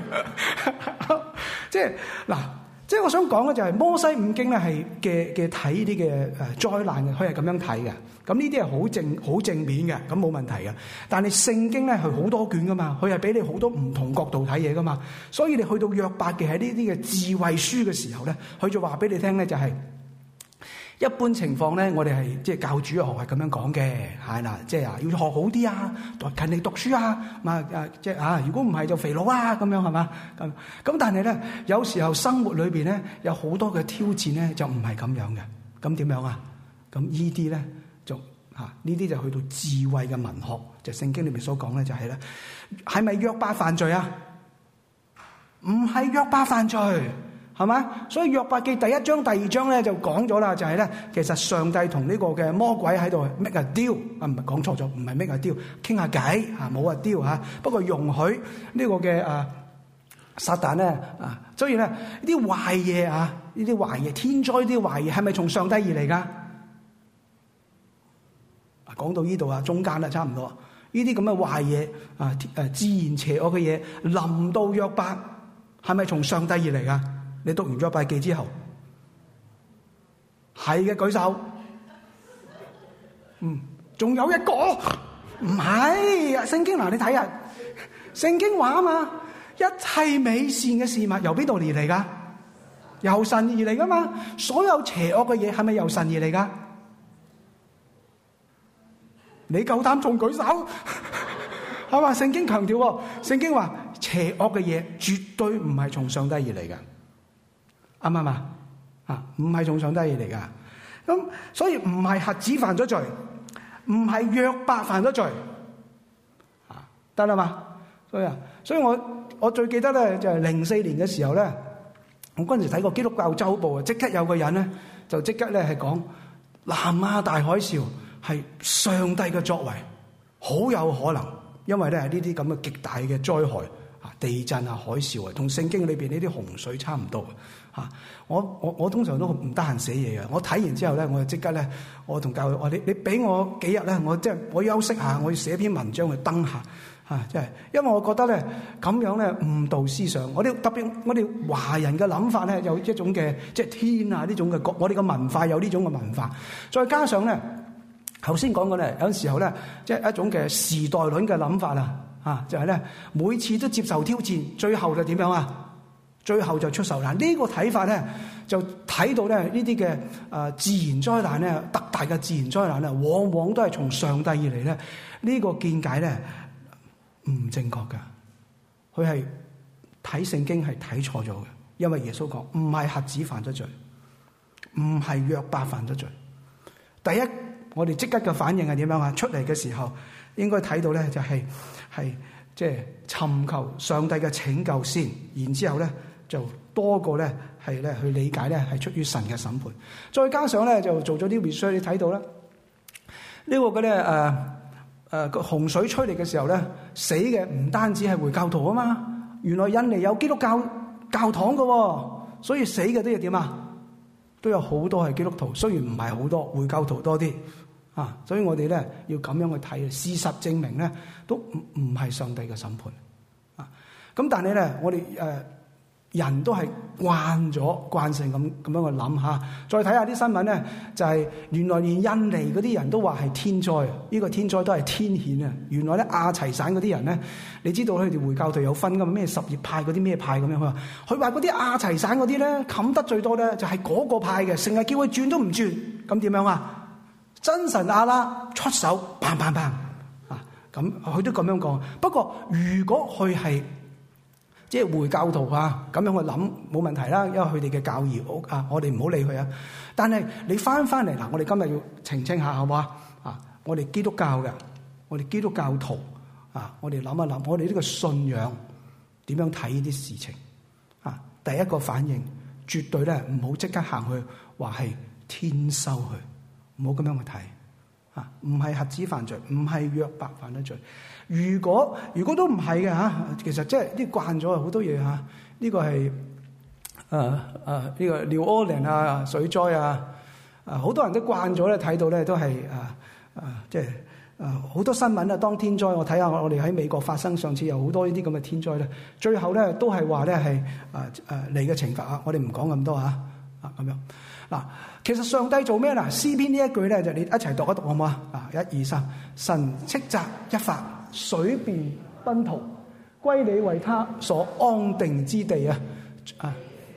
即係嗱，即係我想講嘅就係摩西五經咧係嘅嘅睇啲嘅誒災難嘅，佢係咁樣睇嘅。咁呢啲係好正好正面嘅，咁冇問題嘅。但係聖經咧係好多卷噶嘛，佢係俾你好多唔同角度睇嘢噶嘛。所以你去到約伯記喺呢啲嘅智慧書嘅時候咧，佢就話俾你聽咧，就係一般情況咧，我哋係即係教主日學係咁樣講嘅，係啦，即係啊要學好啲啊，勤力讀書啊，嘛啊即係啊，如果唔係就肥佬啊咁樣係嘛咁咁。但係咧有時候生活裏邊咧有好多嘅挑戰咧，就唔係咁樣嘅。咁點樣啊？咁呢啲咧？就嚇呢啲就去到智慧嘅文學，就聖經裏面所講咧，就係咧，係咪約伯犯罪啊？唔係約伯犯罪，係咪？所以約伯記第一章、第二章咧就講咗啦，就係咧，其實上帝同呢個嘅魔鬼喺度 make a deal 啊，唔係講錯咗，唔係 make a deal，傾下偈嚇，冇 a deal 嚇，不過容許呢個嘅啊撒旦咧啊，所以咧呢啲壞嘢啊，呢啲壞嘢，天災呢啲壞嘢係咪從上帝而嚟㗎？講到呢度啊，中間啦，差唔多。呢啲咁嘅壞嘢啊，誒自然邪惡嘅嘢臨到約伯，係咪從上帝而嚟噶？你讀完約伯記之後，係嘅，舉手。嗯，仲有一個，唔係聖經嗱，你睇下，聖經話啊嘛，一切美善嘅事物由邊度而嚟噶？由神而嚟噶嘛。所有邪惡嘅嘢係咪由神而嚟噶？你夠膽仲舉手？係嘛？聖經強調，聖經話邪惡嘅嘢絕對唔係從上帝而嚟嘅，啱唔啱啊？啊，唔係從上帝而嚟噶。咁所以唔係瞎子犯咗罪，唔係約伯犯咗罪，啊，得啦嘛。所以啊，所以我我最記得咧就係零四年嘅時候咧， 我嗰陣時睇過基督教週報啊，即刻有個人咧就即刻咧係講南亞大海嘯係上帝嘅作為，好有可能，因為咧係呢啲咁嘅極大嘅災害啊，地震啊、海嘯啊，同聖經裏邊呢啲洪水差唔多嚇。我我我通常都唔得閒寫嘢嘅，我睇完之後咧，我就即刻咧，我同教會話你你俾我幾日咧，我即係我休息下，我要寫篇文章去登下。啊，即係，因為我覺得咧，咁樣咧誤導思想。我哋特別，我哋華人嘅諗法咧，有一種嘅即係天啊呢種嘅，我哋嘅文化有呢種嘅文化。再加上咧，頭先講過咧，有時候咧，即係一種嘅時代論嘅諗法啦。啊，就係咧，每次都接受挑戰，最後就點樣啊？最後就出受難。呢個睇法咧，就睇到咧呢啲嘅誒自然災難咧，特大嘅自然災難咧，往往都係從上帝而嚟咧。呢個見解咧，唔正確噶，佢係睇聖經係睇錯咗嘅，因為耶穌講唔係瞎子犯咗罪，唔係約伯犯咗罪。第一，我哋即刻嘅反應係點樣啊？出嚟嘅時候應該睇到咧，就係係即係尋求上帝嘅拯救先，然之後咧就多過咧係咧去理解咧係出於神嘅審判。再加上咧就做咗啲 research，你睇到啦，呢個嘅咧誒。誒個、呃、洪水吹嚟嘅時候咧，死嘅唔單止係回教徒啊嘛，原來印尼有基督教教堂嘅、哦，所以死嘅都要點啊？都有好多係基督徒，雖然唔係好多，回教徒多啲啊。所以我哋咧要咁樣去睇，事實證明咧都唔唔係上帝嘅審判啊。咁但係咧，我哋誒。呃人都係慣咗慣性咁咁樣去諗下，再睇下啲新聞咧，就係、是、原來連印尼嗰啲人都話係天災，呢、這個天災都係天譴啊！原來咧亞齊省嗰啲人咧，你知道佢哋回教徒有分噶嘛？咩什葉派嗰啲咩派咁樣？佢話佢話嗰啲亞齊省嗰啲咧冚得最多咧，就係嗰個派嘅，成日叫佢轉都唔轉，咁點樣啊？真神阿拉出手，砰砰砰啊！咁佢都咁樣講。不過如果佢係即係回教徒啊，咁樣去諗冇問題啦，因為佢哋嘅教義好啊，我哋唔好理佢啊。但係你翻翻嚟嗱，我哋今日要澄清下，好唔好啊？啊，我哋基督教嘅，我哋基督教徒啊，我哋諗一諗，我哋呢個信仰點樣睇呢啲事情啊？第一個反應絕對咧唔好即刻行去話係天收佢，唔好咁樣去睇啊！唔係瞎子犯罪，唔係約伯犯咗罪。如果如果都唔係嘅嚇，其實即係啲慣咗好多嘢嚇。呢個係誒誒呢個廖柯林啊水災啊，啊好多人都慣咗咧，睇到咧都係誒誒即係誒好多新聞啊。當天災，我睇下我哋喺美國發生，上次有好多呢啲咁嘅天災咧，最後咧都係話咧係誒誒嚟嘅懲罰啊。我哋唔講咁多嚇啊咁樣嗱。其實上帝做咩嗱？詩篇呢一句咧就你一齊讀一讀好唔好啊？啊一二三，神斥責一發，水便奔逃，歸你為他所安定之地啊！啊！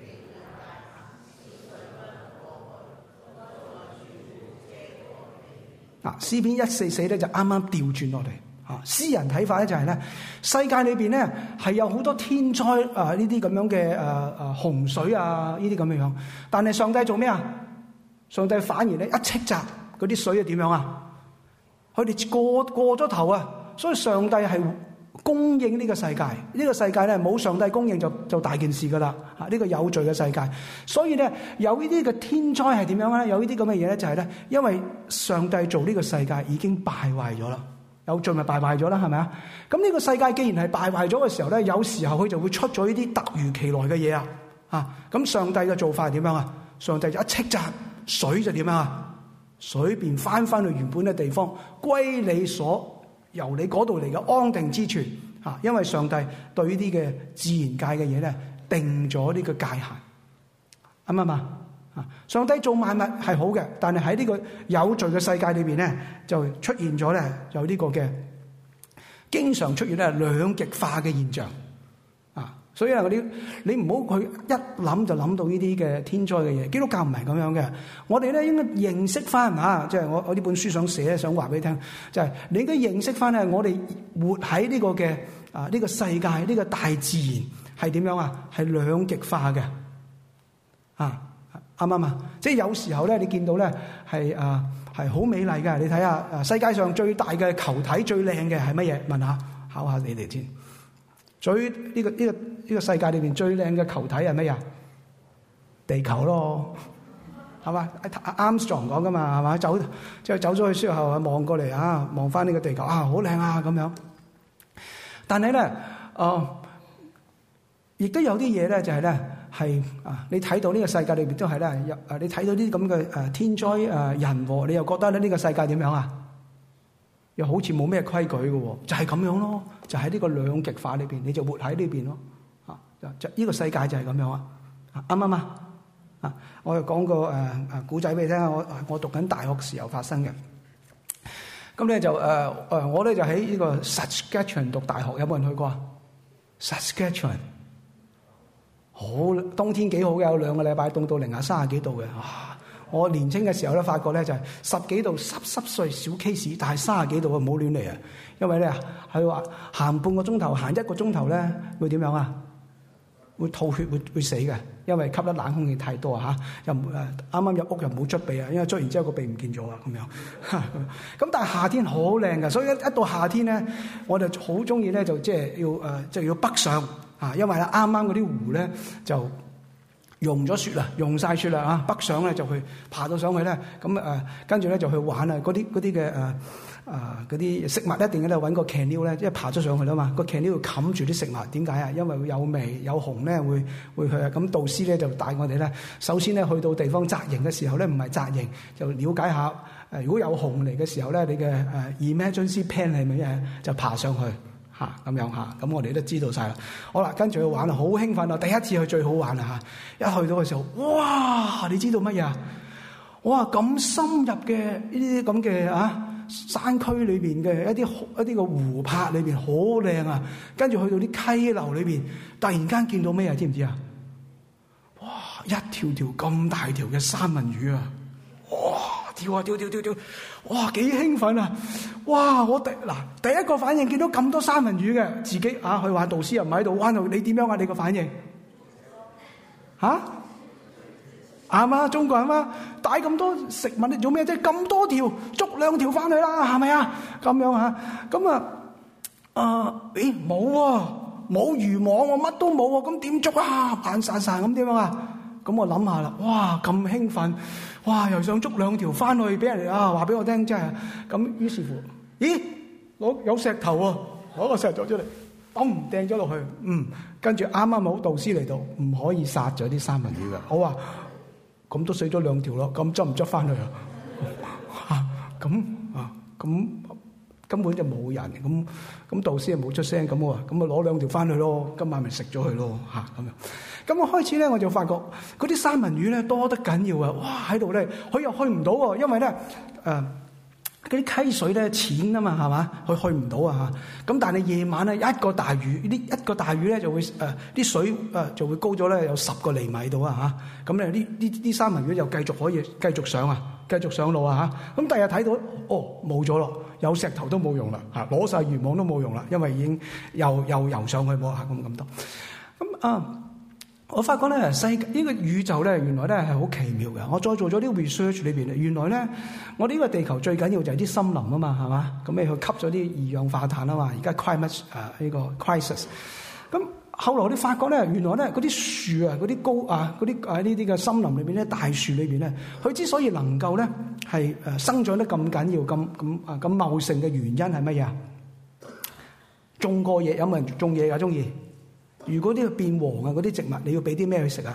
嗱，詩篇一四四咧就啱啱調轉落嚟啊！詩人睇法咧就係咧，世界裏邊咧係有好多天災啊，呢啲咁樣嘅誒誒洪水啊，呢啲咁嘅樣，但係上帝做咩啊？上帝反而咧一斥責嗰啲水係點樣啊？佢哋過過咗頭啊！所以上帝係供應呢個世界，呢、這個世界咧冇上帝供應就就大件事噶啦嚇！呢、這個有罪嘅世界，所以咧有呢啲嘅天災係點樣咧？有呢啲咁嘅嘢咧，就係咧，因為上帝做呢個世界已經敗壞咗啦，有罪咪敗壞咗啦，係咪啊？咁呢個世界既然係敗壞咗嘅時候咧，有時候佢就會出咗呢啲突如其來嘅嘢啊！啊，咁上帝嘅做法係點樣啊？上帝就一斥責。水就點啊？水便翻翻去原本嘅地方，歸你所由你嗰度嚟嘅安定之處啊！因為上帝對呢啲嘅自然界嘅嘢咧，定咗呢個界限，啱唔啱啊？上帝做萬物係好嘅，但係喺呢個有罪嘅世界裏邊咧，就出現咗咧有呢個嘅經常出現咧兩極化嘅現象。所以啊，嗰啲你唔好去一諗就諗到呢啲嘅天災嘅嘢。基督教唔係咁樣嘅。我哋咧應該認識翻嚇，即係我我呢本書想寫，想話俾你聽，就係你應該認識翻咧，我哋活喺呢個嘅啊呢個世界，呢個大自然係點樣啊？係兩極化嘅啊，啱唔啱啊？即係有時候咧，你見到咧係啊係好美麗嘅。你睇下啊，世界上最大嘅球體最靚嘅係乜嘢？問下考下你哋先。最呢個呢個呢個世界裏邊最靚嘅球體係乜嘢？ 地球咯，係嘛？Armstrong講噶嘛，係嘛？走即係走咗去之後，望過嚟啊，望翻呢個地球啊，好靚啊咁樣。但係咧，誒、呃，亦都有啲嘢咧，就係咧係啊，你睇到呢個世界裏邊都係咧，有誒，你睇到啲咁嘅誒天災誒人禍，你又覺得咧呢個世界點樣啊？又好似冇咩規矩嘅喎，就係、是、咁樣咯，就喺、是、呢個兩極化裏邊，你就活喺呢邊咯。啊，就呢個世界就係咁樣啊，啱唔啱啊？啊，我又講個誒誒古仔俾你聽，我我讀緊大學時候發生嘅。咁咧就誒誒、呃，我咧就喺呢個 Saskatchewan 讀大學，有冇人去過啊 ？Saskatchewan 好冬天幾好嘅，有兩個禮拜凍到零下三十幾度嘅。哇！我年青嘅時候咧，發覺咧就係十幾度濕濕碎小 case， 但係三十幾度啊，唔好亂嚟啊！因為咧係話行半個鐘頭，行一個鐘頭咧會點樣啊？會吐血，會會死嘅，因為吸得冷空氣太多啊嚇！又誒啱啱入屋又冇捽鼻啊，因為捽完之後個鼻唔見咗啊咁樣。咁但係夏天好靚嘅，所以一一到夏天咧，我就好中意咧就即係要誒即係要北上啊，因為咧啱啱嗰啲湖咧就融咗雪啦，融晒雪啦啊！北上咧就去爬到上去咧，咁誒跟住咧就去玩啊！嗰啲嗰啲嘅誒啊嗰啲食物一定咧揾個 canoe 咧，即係爬咗上去啦嘛，個 canoe 要冚住啲食物，點解啊？因為會有味有熊咧，會會去啊！咁導師咧就帶我哋咧，首先咧去到地方紮營嘅時候咧，唔係紮營，就了解下誒，如果有熊嚟嘅時候咧，你嘅誒 emergency plan 係乜嘢，就爬上去。嚇咁樣嚇，咁我哋都知道晒啦。好啦，跟住去玩啦，好興奮啊！第一次去最好玩啦嚇，一去到嘅時候，哇！你知道乜嘢啊？哇！咁深入嘅呢啲咁嘅啊山區裏邊嘅一啲一啲個湖泊裏邊好靚啊！跟住去到啲溪流裏邊，突然間見到咩啊？知唔知啊？哇！一條條咁大條嘅三文魚啊！哇！跳啊跳跳跳跳！哇！幾興奮啊！哇！我第嗱第一個反應見到咁多三文魚嘅，自己啊去話導師又唔喺度，玩到你點樣啊？你個反應嚇啱啊？中國人嘛，帶咁多食物你做咩啫？咁多條捉兩條翻去啦，係咪啊？咁樣嚇咁啊啊！誒冇喎，冇漁網喎，乜都冇喎，咁點捉啊？眼散散咁點樣啊？咁我諗下啦，哇！咁興奮！哇！又想捉兩條翻去俾人哋啊！話俾我聽，真係咁。於是乎，咦？攞有石頭喎，攞個石頭出嚟，嘣掟咗落去。嗯，跟住啱啱好導師嚟到，唔可以殺咗啲三文魚㗎。我話咁都死咗兩條咯，咁執唔執翻去啊？咁啊咁根本就冇人。咁咁導師又冇出聲。咁我話咁啊攞兩條翻去咯，今晚咪食咗佢咯嚇咁樣。咁我開始咧，我就發覺嗰啲三文魚咧多得緊要啊！哇，喺度咧，佢又去唔到喎，因為咧誒嗰啲溪水咧淺啊嘛，係嘛，佢去唔到啊嚇。咁但係夜晚咧一個大魚，呢一個大魚咧就會誒啲、呃、水誒、呃、就會高咗咧有十個厘米度啊嚇。咁咧呢呢啲三文魚就繼續可以繼續上啊，繼續上路啊嚇。咁第日睇到哦冇咗咯，有石頭都冇用啦嚇，攞晒漁網都冇用啦，因為已經又又游上去喎嚇咁咁多。咁啊〜我發覺咧，世界呢個宇宙咧，原來咧係好奇妙嘅。我再做咗啲 research 裏邊咧，原來咧，我呢個地球最緊要就係啲森林啊嘛，係嘛？咁你去吸咗啲二氧化碳啊嘛。而家 climate 啊呢個 crisis。咁後來我哋發覺咧，原來咧嗰啲樹啊，嗰啲高啊，嗰啲啊呢啲嘅森林裏邊咧，大樹裏邊咧，佢之所以能夠咧係誒生長得咁緊要、咁咁啊咁茂盛嘅原因係乜嘢啊？種過嘢，有冇人種嘢㗎？中意？如果呢個變黃啊，嗰啲植物你要俾啲咩去食啊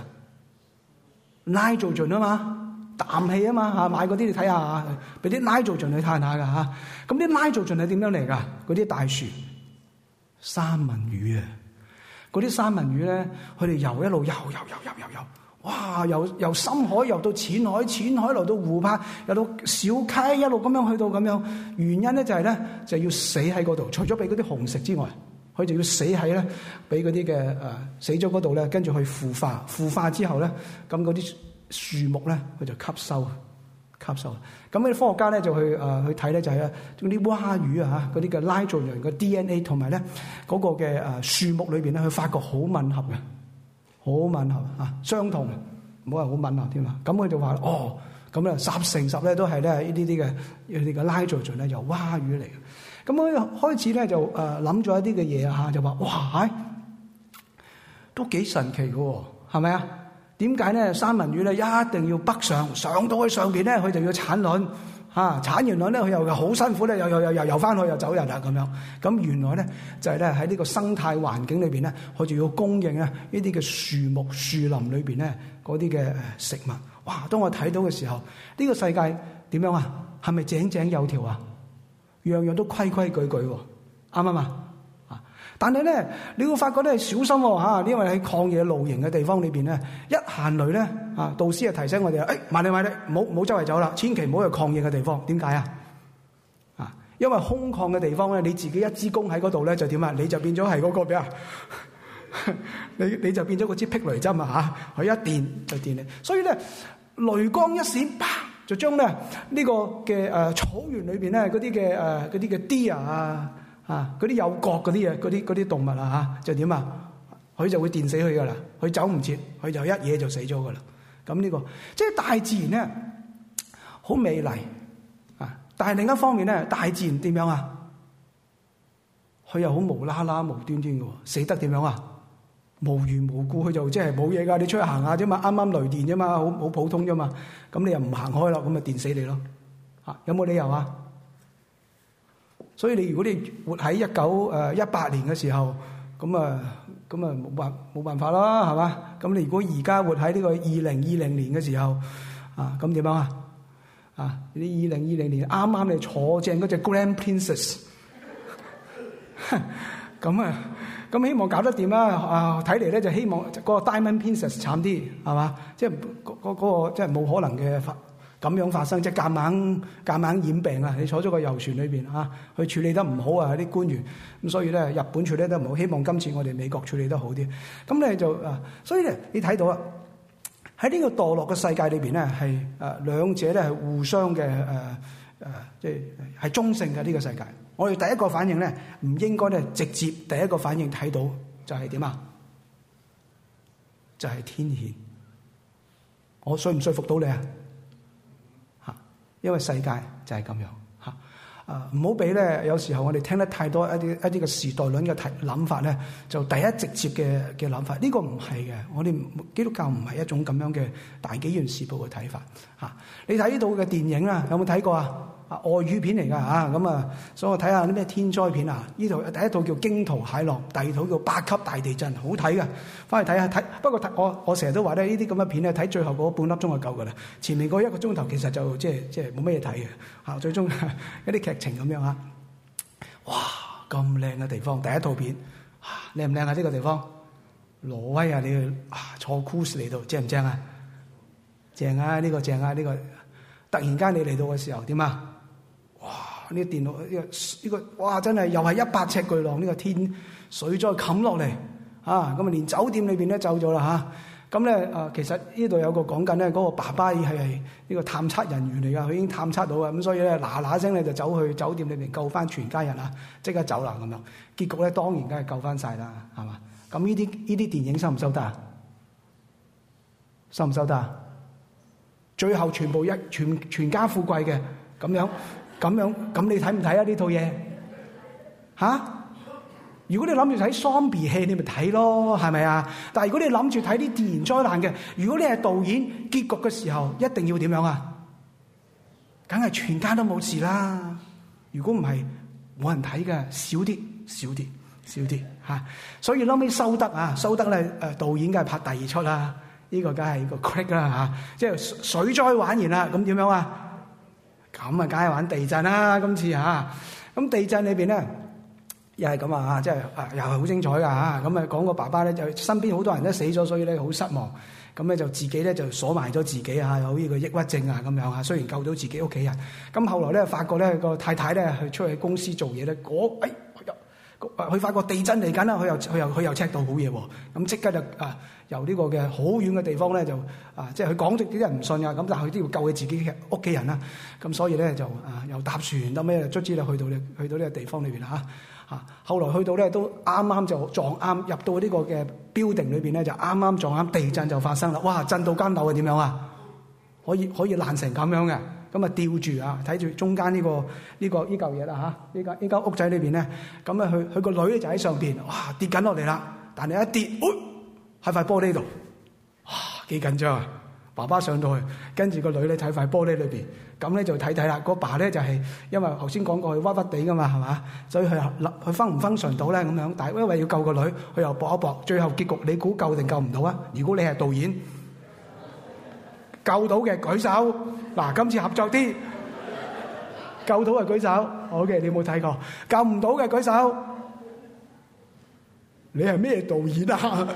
？nitrogen啊嘛，氮氣啊嘛嚇，買嗰啲你睇下，俾啲 nitrogen去嘆下噶嚇。咁啲 nitrogen係點樣嚟㗎？嗰啲大樹三文魚啊，嗰啲三文魚咧，佢哋游一路游游游游游游，哇！由由深海游到淺海，淺海流到湖泊，游到小溪，一路咁樣去到咁樣。原因咧就係咧，就要死喺嗰度，除咗俾嗰啲熊食之外。佢就要死喺咧，俾嗰啲嘅誒死咗嗰度咧，跟住去腐化，腐化之後咧，咁嗰啲樹木咧，佢就吸收吸收。咁啲科學家咧就去誒、呃、去睇咧，就係啊，嗰啲蛙魚啊嚇，嗰啲嘅 nitrogen 嘅 D N A 同埋咧嗰個嘅誒樹木裏邊咧，佢發覺好吻合嘅，好吻合啊，相同，唔好話好吻合添啊。咁佢就話哦，咁啊十成十咧都係咧呢啲啲嘅呢啲嘅 nitrogen 咧由蛙魚嚟嘅。咁我開始咧就誒諗咗一啲嘅嘢啊，就話哇，都幾神奇嘅喎，係咪啊？ 點解咧？三文魚咧一定要北上，上到去上邊咧，佢就要產卵嚇，產完卵咧，佢又好辛苦咧，又又又又游翻去又走人啦咁樣。咁原來咧就係咧喺呢個生態環境裏邊咧，佢就要供應啊呢啲嘅樹木樹林裏邊咧嗰啲嘅誒食物。哇！當我睇到嘅時候，呢個世界點樣啊？係咪井井有條啊？樣樣都規規矩矩喎，啱唔啱啊？但係咧，你會發覺咧小心喎嚇，因為喺曠野露營嘅地方裏邊咧，一行雷咧啊，導師啊提醒我哋啊，誒慢啲慢啲，唔好唔好周圍走啦，千祈唔好去曠野嘅地方。點解啊？啊，因為空曠嘅地方咧，你自己一支公喺嗰度咧就點啊？你就變咗係嗰個咩啊？你你就變咗嗰支霹雷針啊嚇！佢一電就電你，所以咧雷光一閃，啪就將咧呢個嘅誒草原裏邊咧嗰啲嘅誒嗰啲嘅 deer 啊。啊！嗰啲有角嗰啲嘢，嗰啲嗰啲動物啊嚇，就點啊？佢就會電死佢噶啦，佢走唔切，佢就一嘢就死咗噶啦。咁呢個即係大自然咧，好美麗啊！但係另一方面咧，大自然點樣啊？佢又好無啦啦、無端端嘅喎，死得點樣啊？無緣無故，佢就即係冇嘢㗎。你出去行下啫嘛，啱啱雷電啫嘛，好好普通啫嘛。咁你又唔行開咯，咁咪電死你咯？嚇，有冇理由啊？所以你如果你活喺一九誒一八年嘅時候，咁啊咁啊冇辦冇辦法啦，係嘛？咁你如果而家活喺呢個二零二零年嘅時候，啊咁點樣啊？啊你二零二零年啱啱你坐正嗰隻 Grand Princess， 咁啊咁希望搞得掂啦！啊睇嚟咧就希望嗰個 Diamond Princess 慘啲，係嘛？即係嗰嗰嗰個即係冇可能嘅法。咁樣發生，即係夾硬夾硬染病啊！你坐咗個遊船裏邊啊，佢處理得唔好啊啲官員，咁所以咧日本處理得唔好，希望今次我哋美國處理得好啲。咁咧就啊，所以咧你睇到啊，喺呢個墮落嘅世界裏邊咧，係誒兩者咧係互相嘅誒誒，即係係中性嘅呢個世界。我哋第一個反應咧，唔應該咧直接第一個反應睇到就係點啊？就係天譴。我說唔說服到你啊？因為世界就係咁樣嚇，啊唔好俾咧，有時候我哋聽得太多一啲一啲嘅時代論嘅提諗法咧，就第一直接嘅嘅諗法，呢、這個唔係嘅，我哋基督教唔係一種咁樣嘅大紀元時報嘅睇法嚇、啊。你睇呢套嘅電影啊，有冇睇過啊？啊外語片嚟㗎嚇，咁啊，所以我睇下啲咩天災片啊。呢套第一套叫驚濤駭浪，第二套叫八級大地震，好睇㗎，翻去睇下睇。不過睇我我成日都話咧，呢啲咁嘅片咧，睇最後嗰半粒鐘就夠㗎啦。前面嗰一個鐘頭其實就即係即係冇乜嘢睇嘅嚇。最終一啲劇情咁樣嚇，哇咁靚嘅地方，第一套片靚唔靚啊？呢個地方挪威啊，你去啊坐 cruise 嚟到正唔正啊？正啊！呢個正啊！呢個突然間你嚟到嘅時候點啊？哇！呢個電腦呢個呢個哇真係又係一百尺巨浪，呢個天水災冚落嚟啊！咁啊連酒店裏邊都走咗啦嚇。咁咧啊，其實呢度有個講緊咧，嗰個爸爸係係呢個探測人員嚟㗎，佢已經探測到啊，咁所以咧嗱嗱聲咧就走去酒店裏邊救翻全家人啊，即刻走啦咁樣。結局咧當然梗係救翻晒啦，係嘛？咁呢啲呢啲電影收唔收得啊？收唔收得啊？最後全部一全全家富貴嘅咁樣咁樣，咁你睇唔睇啊？呢套嘢嚇？如果你諗住睇 zombie 戲，你咪睇咯，係咪啊？但係如果你諗住睇啲自然災難嘅，如果你係導演，結局嘅時候一定要點樣啊？梗係全家都冇事啦。如果唔係冇人睇嘅，少啲少啲少啲嚇。所以後尾收得啊，收得咧誒，導演梗係拍第二出啦。呢個梗係個 crack 啦嚇，即係水災玩完啦，咁點樣啊？咁啊，梗係玩地震啦！今次嚇，咁地震裏邊咧又係咁啊，即係啊，又係好精彩噶嚇。咁啊，講個爸爸咧，就身邊好多人都死咗，所以咧好失望。咁咧就自己咧就鎖埋咗自己啊，有呢個抑鬱症啊咁樣啊。雖然救到自己屋企人，咁後來咧發覺咧個太太咧去出去公司做嘢咧，嗰誒佢發覺地震嚟緊啦，佢又佢又佢又 check 到好嘢喎。咁即刻就啊〜由呢個嘅好遠嘅地方咧，就啊，即係佢講咗啲人唔信啊，咁但係佢都要救佢自己嘅屋企人啦。咁所以咧就啊，又搭船得咩？卒之就去到呢去到呢個地方裏邊啦嚇。啊，後來去到咧都啱啱就撞啱入到呢個嘅 building 裏邊咧，就啱啱撞啱地震就發生啦。哇！震到間樓係點樣啊？可以可以爛成咁樣嘅，咁啊吊住啊，睇住中間呢個呢個呢嚿嘢啦嚇，呢間呢間屋仔裏邊咧，咁啊佢佢個女咧就喺上邊，哇跌緊落嚟啦，但係一跌，哎喺塊玻璃度，哇！ 幾緊張啊！爸爸上到去，跟住個女咧睇塊玻璃裏邊，咁咧就睇睇啦。個爸咧就係、是、因為頭先講過佢屈屈地噶嘛，係嘛？所以佢佢分唔分順到咧咁樣，但係因為要救個女，佢又搏一搏，最後結局你估救定救唔到啊？如果你係導演，救到嘅舉手。嗱，今次合作啲，救到嘅舉手。好嘅，你有冇睇過？救唔到嘅舉手。你係咩導演啊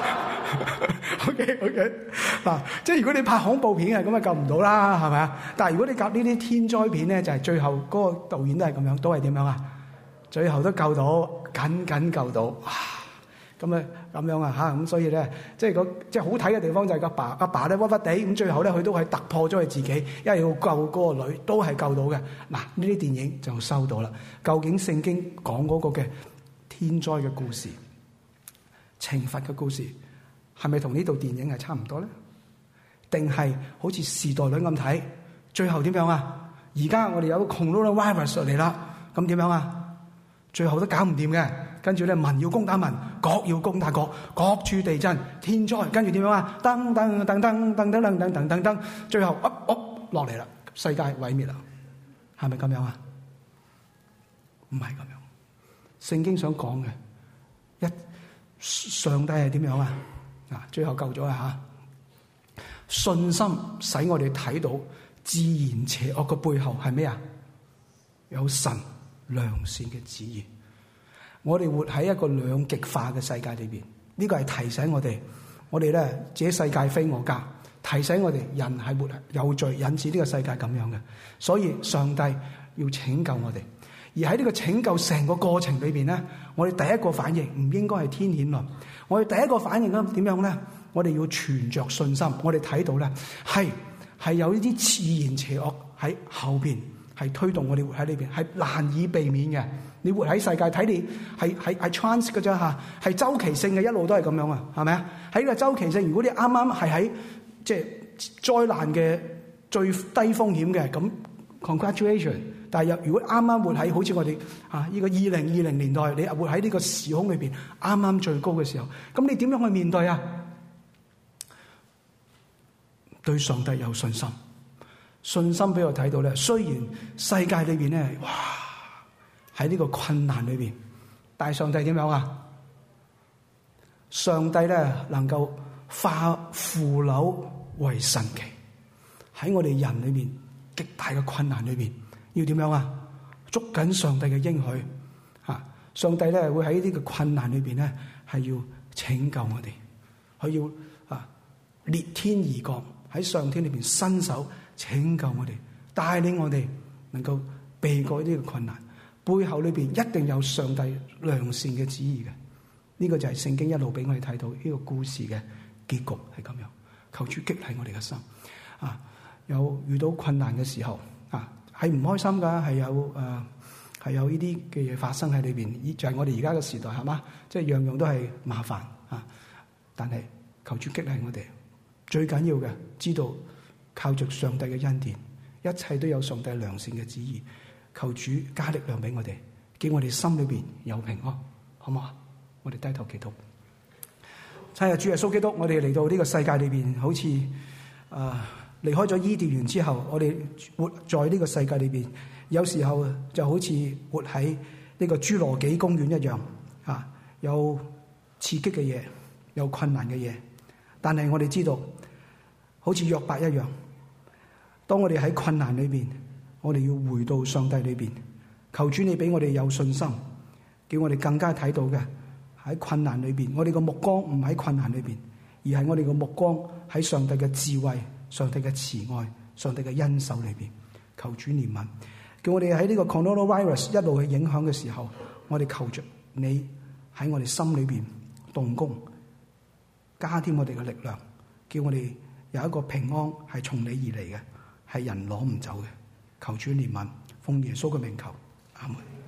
？OK OK 嗱，即係如果你拍恐怖片啊，咁啊救唔到啦，係咪啊？但係如果你夾呢啲天災片咧，就係、是、最後嗰個導演都係咁樣，都係點樣啊？最後都救到，緊緊救到，哇！咁啊咁樣啊嚇，咁所以咧，即係個即係好睇嘅地方就係個爸阿爸咧屈屈地，咁最後咧佢都係突破咗佢自己，因為要救嗰個女，都係救到嘅。嗱，呢啲電影就收到啦。究竟聖經講嗰個嘅天災嘅故事、懲罰嘅故事，係咪同呢度電影係差唔多咧？定係好似時代女咁睇？最後點樣啊？而家我哋有個 coronavirus 嚟啦，咁點樣啊？最後都搞唔掂嘅，跟住咧民要攻打民，國要攻打國，各處地震、天災，跟住點樣啊？噔噔噔噔噔噔噔噔噔噔噔，最後噏噏落嚟啦，世界毀滅啦，係咪咁樣啊？唔係咁樣，聖經想講嘅一上帝係點樣啊？啊，最後救咗啊嚇！信心使我哋睇到自然邪惡嘅背後係咩啊？有神良善嘅旨意。我哋活喺一個兩極化嘅世界裏邊，呢個係提醒我哋，我哋咧這世界非我家，提醒我哋人係活有罪，引致呢個世界咁樣嘅。所以上帝要拯救我哋，而喺呢個拯救成個過程裏邊咧，我哋第一個反應唔應該係天譴論，我哋第一個反應咧點樣咧？我哋要存着信心，我哋睇到咧係係有呢啲自然邪惡喺後邊，係推動我哋活喺呢邊，係難以避免嘅。你活喺世界睇你係係係 chance 嘅啫嚇，係周期性嘅，一路都係咁樣啊，係咪啊？喺呢個周期性，如果你啱啱係喺即係災難嘅最低風險嘅，咁 congratulation。但係如果啱啱活喺好似我哋啊呢個二零二零年代，你活喺呢個時空裏邊啱啱最高嘅時候，咁你點樣去面對啊？對上帝有信心，信心俾我睇到咧。雖然世界裏邊咧，哇喺呢個困難裏邊，但係上帝點樣啊？上帝咧能夠化腐朽為神奇，喺我哋人裏邊極大嘅困難裏邊，要點樣啊？捉緊上帝嘅應許啊！上帝咧會喺呢個困難裏邊咧係要拯救我哋，佢要啊裂天而降。喺上天裏邊伸手拯救我哋，帶領我哋能夠避過呢個困難。背後裏邊一定有上帝良善嘅旨意嘅。呢、這個就係聖經一路俾我哋睇到呢個故事嘅結局係咁樣。求主激勵我哋嘅心啊！有遇到困難嘅時候啊，係唔開心噶，係有誒係、呃、有呢啲嘅嘢發生喺裏邊。呢就係我哋而家嘅時代係嘛，即係、就是、樣樣都係麻煩啊！但係求主激勵我哋。最緊要嘅，知道靠着上帝嘅恩典，一切都有上帝良善嘅旨意。求主加力量俾我哋，叫我哋心裏邊有平安，好唔好啊？我哋低頭祈禱。親愛主耶穌基督，我哋嚟到呢個世界裏邊，好似啊離開咗伊甸園之後，我哋活在呢個世界裏邊，有時候就好似活喺呢個侏羅紀公園一樣啊，有刺激嘅嘢，有困難嘅嘢。但係我哋知道，好似約伯一樣，當我哋喺困難裏邊，我哋要回到上帝裏邊，求主你俾我哋有信心，叫我哋更加睇到嘅喺困難裏邊，我哋個目光唔喺困難裏邊，而係我哋個目光喺上帝嘅智慧、上帝嘅慈愛、上帝嘅恩手裏邊。求主憐憫，叫我哋喺呢個 coronavirus 一路去影響嘅時候，我哋求着你喺我哋心裏邊動工。加添我哋嘅力量，叫我哋有一個平安係從你而嚟嘅，係人攞唔走嘅。求主憐憫，奉耶穌嘅名求，阿門。